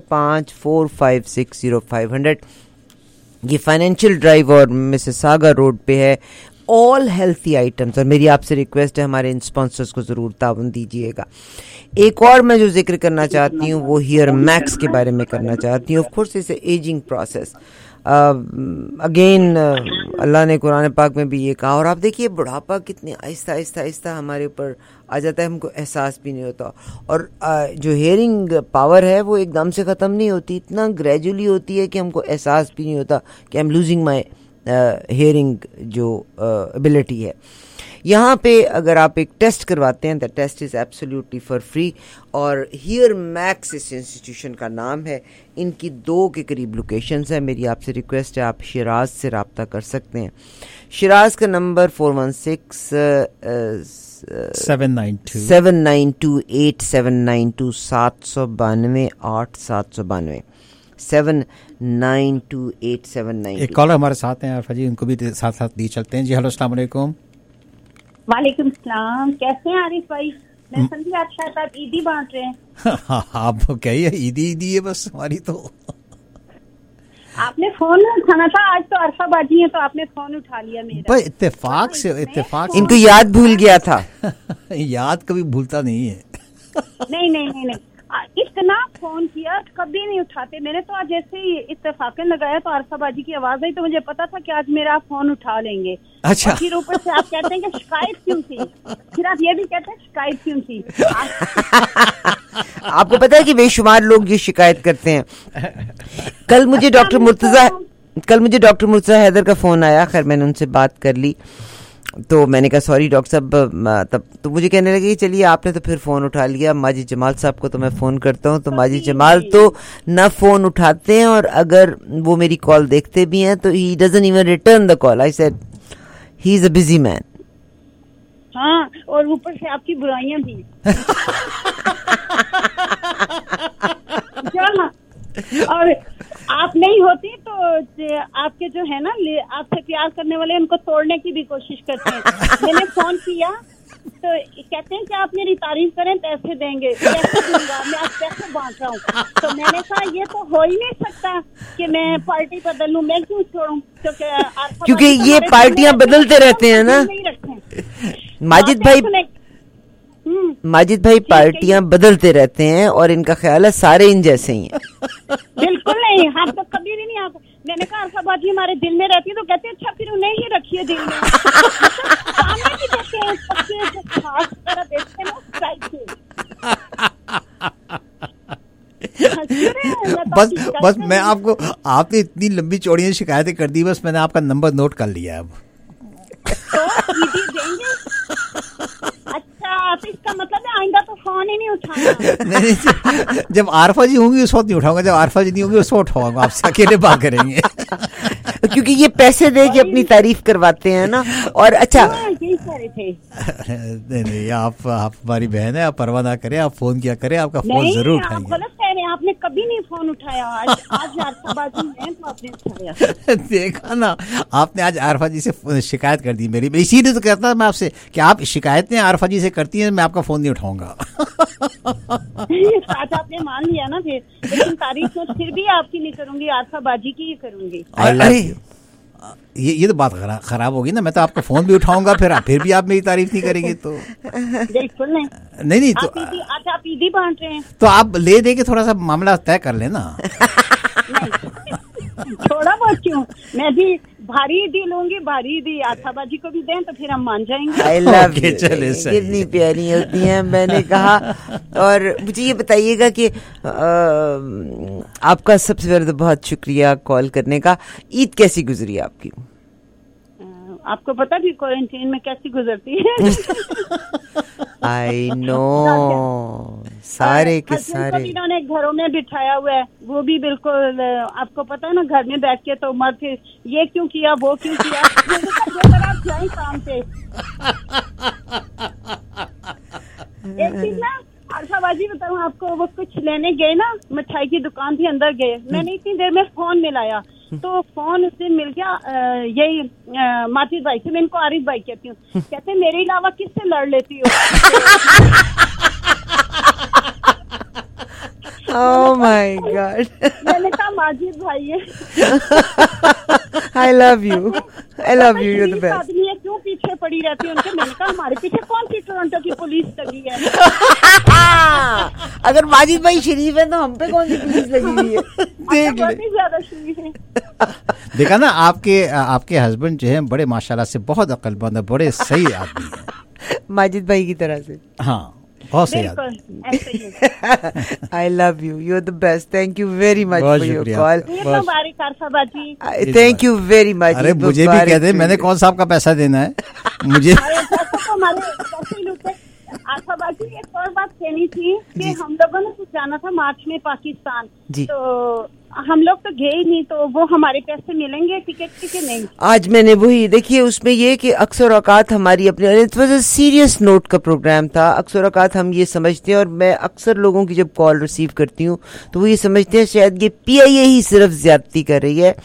905-4560500. یہ فائنینشیل ڈرائیو اور مسیساگا روڈ پہ ہے. All healthy items. اور میری آپ سے ریکویسٹ ہے ہمارے ان اسپانسرس کو ضرور تعاون دیجیے گا. ایک اور میں جو ذکر کرنا چاہتی ہوں وہ ہیئر میکس کے بارے میں کرنا چاہتی ہوں. Of course it's a ageing process. Again Allah نے قرآن پاک میں بھی یہ کہا, اور آپ دیکھیے بڑھاپا کتنے آہستہ آہستہ آہستہ ہمارے اوپر آ جاتا ہے, ہم کو احساس بھی نہیں ہوتا. اور جو ہیئرنگ پاور ہے وہ ایک دم سے ختم نہیں ہوتی, اتنا گریجولی ہوتی ہے کہ ہم کو احساس بھی نہیں ہوتا کہ I am losing my hearing جو ایبلٹی ہے. یہاں پہ اگر آپ ایک ٹیسٹ کرواتے ہیں, the test is absolutely for free. اور ہیئر میکس اس انسٹیٹیوشن کا نام ہے. ان کی 2 کے قریب لوکیشنز ہیں. میری آپ سے ریکویسٹ ہے آپ شیراز سے رابطہ کر سکتے ہیں. شیراز کا نمبر 416-792-8792 792-8792 792-8792. ایک کالر ہمارے ساتھ ہیں عارفہ جی, ان کو بھی ساتھ ساتھ دی چلتے ہیں. جی ہلو, السلام علیکم. وعلیکم السلام, کیسے ہیں عارف بھائی؟ میں سمجھی آپ شاید آپ عیدی بانٹ رہے ہیں. آپ کہیے عیدی ہے بس ہماری. تو آپ نے فون اٹھانا تھا, آج تو عارفہ باجی ہیں تو آپ نے فون اٹھا لیا میرا. اتفاق سے ان کو یاد بھول گیا تھا. یاد کبھی بھولتا نہیں ہے. نہیں, اتنا فون کیا کبھی نہیں اٹھاتے. میں نے تو آج جیسے ہی اتفاقاً لگایا تو عارفہ باجی کی آواز آئی تو مجھے پتا تھا کہ آج میرا فون اٹھا لیں گے. اچھا, پھر اوپر سے آپ کہتے ہیں کہ شکایت کیوں تھی, پھر آپ یہ بھی کہتے ہیں شکایت کیوں تھی. آپ کو پتا ہے کہ بے شمار لوگ یہ شکایت کرتے ہیں. کل مجھے ڈاکٹر مرتضیٰ حیدر کا فون آیا. خیر میں نے ان سے بات کر لی تو میں نے کہا سوری ڈاکٹر صاحب. تب تو مجھے کہنے لگے چلیے آپ نے تو پھر فون اٹھا لیا. ماجد جمال صاحب کو تو میں فون کرتا ہوں, تو ماجد جمال تو نہ فون اٹھاتے ہیں, اور اگر وہ میری کال دیکھتے بھی ہیں تو he doesn't even return the call. I said he is a busy man. ہاں, اور اوپر سے آپ کی برائیاں بھی. اور آپ نہیں ہوتی تو آپ کے جو ہے نا آپ سے پیار کرنے والے ان کو توڑنے کی بھی کوشش کرتے ہیں. میں نے فون کیا تو کہتے ہیں کہ آپ میری تعریف کریں پیسے دیں گے. پیسے دوں گا, میں آپ پیسے بانٹ رہا ہوں. تو میں نے کہا یہ تو ہو ہی نہیں سکتا کہ میں پارٹی بدل لوں, میں کیوں چھوڑوں, کیونکہ یہ پارٹیاں بدلتے رہتے ہیں نا. माजिद भाई पार्टियां बदलते रहते हैं और इनका ख्याल है सारे इन जैसे ही हैं. बिल्कुल नहीं, हम तो कभी भी नहीं. आप मैंने कहा अरफा बाजी हमारे दिल में रहती है, तो कहते हैं अच्छा फिर उन्हें ही रखिए दिल में. सामने भी देते हैं, सबसे खास तरह देखते हैं बस मैं आपको, आपने इतनी लंबी चौड़ी शिकायतें कर दी, बस मैंने आपका नंबर नोट कर लिया. अब तो देंगे. अच्छा, तो इसका मतलब है आइंदा तो फोन ही नहीं उठाना. नहीं, जब आरफा जी होंगी उस वक्त नहीं उठाऊंगा, जब आरफा जी नहीं होंगी उस वक्त उठाऊंगा. आपसे अकेले बात करेंगे. क्योंकि ये पैसे दे के अपनी तारीफ करवाते हैं ना. और अच्छा, यही सारे थे. नहीं, आप हमारी बहन है, आप परवाह ना करें, आप फोन किया करें, आपका फोन जरूर उठाएंगे. गलत कह रहे हैं, आपने कभी नहीं फोन उठाया. आज आरफा बाजी है तो आपने उठाया. देखा ना, आपने आज आरफा जी से शिकायत कर दी मेरी. इसीलिए तो कहता था मैं आपसे कि आप शिकायतें आरफा जी से करती हैं, मैं आपका फोन नहीं उठाऊंगा. आज आपने मान लिया ना फिर, लेकिन तारीफ में फिर भी आपकी नहीं करूंगी, आरफा बाजी की ही करूंगी. अरे ये तो बात खराब होगी ना. मैं तो आपका फोन भी उठाऊंगा, फिर भी आप मेरी तारीफ नहीं करेंगे तो. बिल्कुल नहीं तो आप ईदी बांट रहे हैं तो आप ले दे के थोड़ा सा मामला तय कर लेना. थोड़ा बहुत क्यों, मैं भी भारी ईदी लूंगी, भारी ईदी आरफा बाजी को भी दें तो फिर हम मान जाएंगे. I love you. कितनी प्यारी होती हैं, मैंने कहा. और मुझे ये बताइएगा कि आपका सबसे पहले तो बहुत शुक्रिया कॉल करने का. ईद कैसी गुजरी आपकी? आपको पता भी क्वारंटीन में कैसी गुजरती है. आई नो, सारे के सारे इन्होंने घरों में बिठाया हुआ है, वो भी बिल्कुल आपको पता है ना, घर में बैठ के तो मर्द ये क्यों किया, वो क्यों किया. जाए काम पे. एक दिन ना आरफा बाजी बताऊँ आपको, वो कुछ लेने गए ना, मिठाई की दुकान थी, अंदर गए. मैंने इतनी देर में फोन मिलाया, तो फोन उस दिन मिल गया यही माजिद भाई से. मैं इनको आरिफ भाई कहती हूँ. कहते मेरे अलावा किससे लड़ लेती हो. Oh my God. मैंने कहा माजिद भाई है. I love you. I love you. You're the best. आदमी है, क्यों पीछे पड़ी रहती है उनके. मैंने कहा हमारे पीछे कौन सी टोरंटो की पुलिस लगी है. अगर माजिद भाई शरीफ है तो हम पे कौन सी पुलिस लगी हुई है. देख ले, ज्यादा शरीफ है. देखा ना, आपके हस्बैंड जो है बड़े माशाल्लाह से बहुत अक्लमंद है, बड़े सही आदमी है. माजिद भाई की तरह से. हाँ, बहुत सही. I love you. You're the best. Thank you very much for your call. Thank you very much. अरे मुझे भी कहते, मैंने कौन सा आपका पैसा देना है मुझे. आरफा बाजी, एक और बात कहनी थी कि हम लोगों ने कुछ जाना था मार्च में पाकिस्तान, तो हम लोग तो गए ही नहीं, तो वो हमारे पैसे मिलेंगे टिकट के नहीं. आज मैंने वही देखिए, उसमें ये कि अक्सर औकात हमारी अपनी सीरियस नोट का प्रोग्राम था. अक्सर औकात हम ये समझते हैं, और मैं अक्सर लोगों की जब कॉल रिसीव करती हूँ तो वो ये समझते हैं शायद ये PIA ही सिर्फ ज्यादती कर रही है.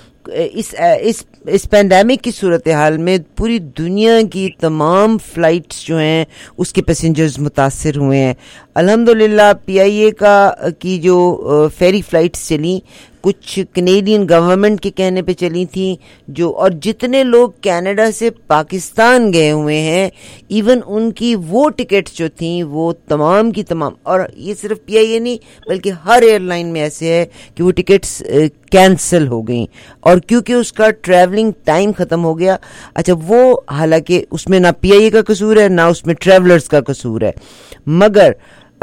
इस पैंडेमिक की सूरत हाल में पूरी दुनिया की तमाम फ्लाइट्स जो हैं उसके पैसेंजर्स मुतासिर हुए हैं. अल्हम्दुलिल्लाह PIA की जो फेरी फ्लाइट्स चली, कुछ कनेडियन गवर्नमेंट के कहने पे चली थी जो, और जितने लोग कनाडा से पाकिस्तान गए हुए हैं, इवन उनकी वो टिकट्स जो थी वो तमाम की तमाम, और ये सिर्फ PIA नहीं बल्कि हर एयरलाइन में ऐसे है कि वो टिकट्स कैंसिल हो गई, और क्योंकि उसका ट्रैवलिंग टाइम ख़त्म हो गया. अच्छा, वो हालांकि उसमें ना PIA का कसूर है ना उसमें ट्रैवलर्स का कसूर है, मगर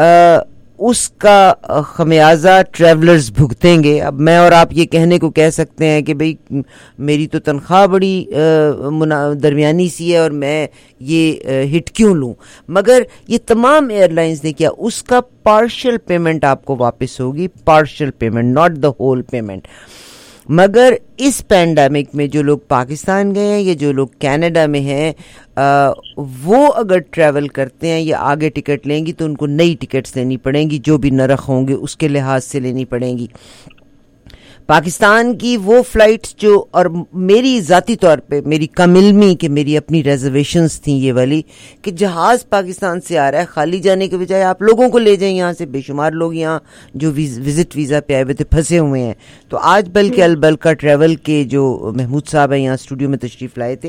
उसका खमियाजा ट्रैवलर्स भुगतेंगे. अब मैं और आप ये कहने को कह सकते हैं कि भाई मेरी तो तनख्वाह बड़ी दरमियानी सी है और मैं ये हिट क्यों लूं, मगर ये तमाम एयरलाइंस ने किया. उसका पार्शियल पेमेंट आपको वापस होगी, partial payment, not the whole payment. मगर इस पैंडेमिक में जो लोग पाकिस्तान गए हैं या जो लोग कनाडा में हैं, वो अगर ट्रैवल करते हैं या आगे टिकट लेंगी तो उनको नई टिकट्स लेनी पड़ेंगी, जो भी नरख होंगे उसके लिहाज से लेनी पड़ेंगी. पाकिस्तान की वो फ्लाइट्स जो, और मेरी ज़ाती तौर पे मेरी कम इल्मी कि मेरी अपनी रिजर्वेशंस थी ये वाली कि जहाज़ पाकिस्तान से आ रहा है, खाली जाने के बजाय आप लोगों को ले जाएं यहाँ से. बेशुमार लोग यहाँ जो विजिट वीज़ा पे आए हुए थे फंसे हुए हैं. तो आज बल्कि अलबल्का ट्रैवल के जो महमूद साहब हैं यहाँ स्टूडियो में तशरीफ़ लाए थे,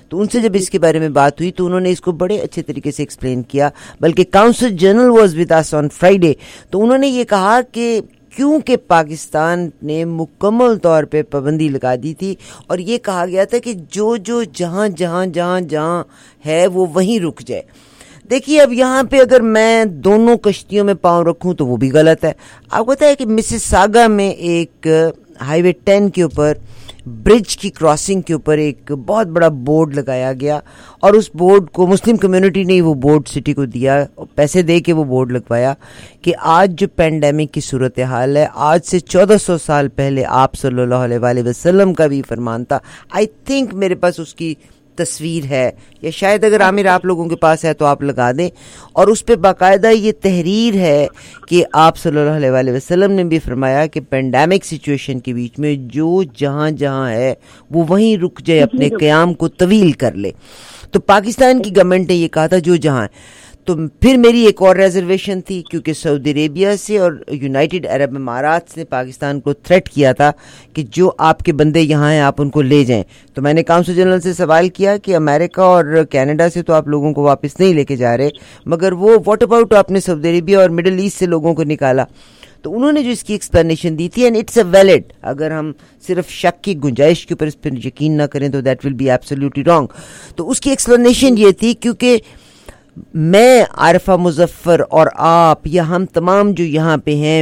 تو ان سے جب اس کے بارے میں بات ہوئی تو انہوں نے اس کو بڑے اچھے طریقے سے ایکسپلین کیا. بلکہ consul general was with us on Friday, تو انہوں نے یہ کہا کہ کیونکہ پاکستان نے مکمل طور پہ پابندی لگا دی تھی اور یہ کہا گیا تھا کہ جو جہاں جہاں ہے وہ وہیں رک جائے. دیکھیے اب یہاں پہ اگر میں دونوں کشتیوں میں پاؤں رکھوں تو وہ بھی غلط ہے. آپ کو پتہ ہے کہ مسیساگا میں ایک ہائی وے 10 کے اوپر برج کی کراسنگ کے اوپر ایک بہت بڑا بورڈ لگایا گیا اور اس بورڈ کو مسلم کمیونٹی نے وہ بورڈ سٹی کو دیا, پیسے دے کے وہ بورڈ لگوایا کہ آج جو پینڈیمک کی صورتحال ہے, آج سے 1400 سال پہلے آپ صلی اللہ علیہ وسلم کا بھی فرمان تھا. آئی تھنک میرے پاس اس کی تصویر ہے, یا شاید اگر عامر آپ لوگوں کے پاس ہے تو آپ لگا دیں, اور اس پہ باقاعدہ یہ تحریر ہے کہ آپ صلی اللہ علیہ وسلم نے بھی فرمایا کہ پینڈیمک سچویشن کے بیچ میں جو جہاں ہے وہ وہیں رک جائے, اپنے قیام کو طویل کر لے. تو پاکستان کی گورنمنٹ نے یہ کہا تھا جو جہاں ہے. تو پھر میری ایک اور ریزرویشن تھی کیونکہ سعودی عربیہ سے اور یونائٹڈ عرب امارات نے پاکستان کو تھریٹ کیا تھا کہ جو آپ کے بندے یہاں ہیں آپ ان کو لے جائیں. تو میں نے کاؤنسل جنرل سے سوال کیا کہ امریکہ اور کینیڈا سے تو آپ لوگوں کو واپس نہیں لے کے جا رہے, مگر وہ واٹ اباؤٹ آپ نے سعودی عربیہ اور مڈل ایسٹ سے لوگوں کو نکالا. تو انہوں نے جو اس کی ایکسپلینیشن دی تھی, اینڈ اٹس اے ویلڈ, اگر ہم صرف شک کی گنجائش کے اوپر اس پر یقین نہ کریں تو that will be absolutely wrong. تو اس کی ایکسپلینیشن یہ تھی کیونکہ میں, عارفہ مظفر اور آپ یا ہم تمام جو یہاں پہ ہیں,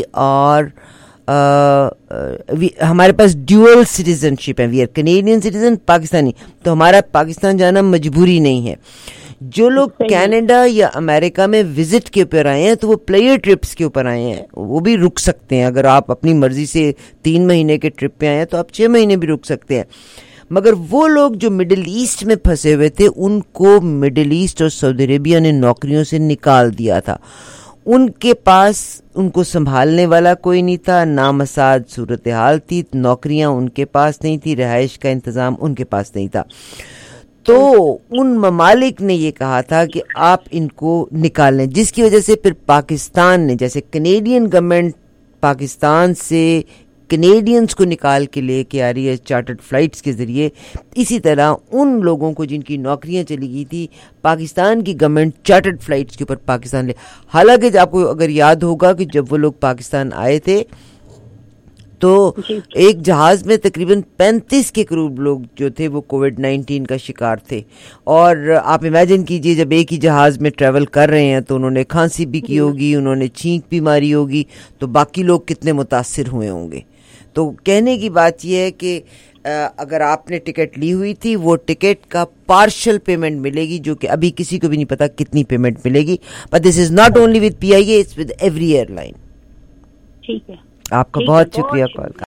ہمارے پاس ڈیول سٹیزن شپ ہے, we are Canadian citizen, Pakistani, تو ہمارا پاکستان جانا مجبوری نہیں ہے. جو لوگ کینیڈا یا امریکہ میں وزٹ کے اوپر آئے ہیں تو وہ پلیئر ٹرپس کے اوپر آئے ہیں, وہ بھی رک سکتے ہیں. اگر آپ اپنی مرضی سے 3 مہینے کے ٹرپ پہ آئے ہیں تو آپ 6 مہینے بھی رک سکتے ہیں. مگر وہ لوگ جو مڈل ایسٹ میں پھنسے ہوئے تھے ان کو مڈل ایسٹ اور سعودی عربیہ نے نوکریوں سے نکال دیا تھا. ان کے پاس ان کو سنبھالنے والا کوئی نہیں تھا, نامساعد صورتحال تھی, نوکریاں ان کے پاس نہیں تھی, رہائش کا انتظام ان کے پاس نہیں تھا. تو ان ممالک نے یہ کہا تھا کہ آپ ان کو نکال لیں, جس کی وجہ سے پھر پاکستان نے, جیسے کینیڈین گورنمنٹ پاکستان سے کینیڈینز کو نکال کے لے کے آ رہی ہے چارٹرڈ فلائٹس کے ذریعے, اسی طرح ان لوگوں کو جن کی نوکریاں چلی گئی تھی پاکستان کی گورنمنٹ چارٹرڈ فلائٹس کے اوپر پاکستان لے. حالانکہ آپ کو اگر یاد ہوگا کہ جب وہ لوگ پاکستان آئے تھے تو ایک جہاز میں تقریباً 35 کے قریب لوگ جو تھے وہ کووڈ-19 کا شکار تھے. اور آپ امیجن کیجئے جب ایک ہی جہاز میں ٹریول کر رہے ہیں تو انہوں نے کھانسی بھی کی ہوگی, انہوں نے چھینک بھی ماری ہوگی, تو باقی لوگ کتنے متاثر ہوئے ہوں گے. تو کہنے کی بات یہ ہے کہ اگر آپ نے ٹکٹ لی ہوئی تھی وہ ٹکٹ کا پارشل پیمنٹ ملے گی, جو کہ ابھی کسی کو بھی نہیں پتا کتنی پیمنٹ ملے گی. But this is not only with PIA, it's with every airline. ٹھیک ہے, آپ کا بہت شکریہ کال کا.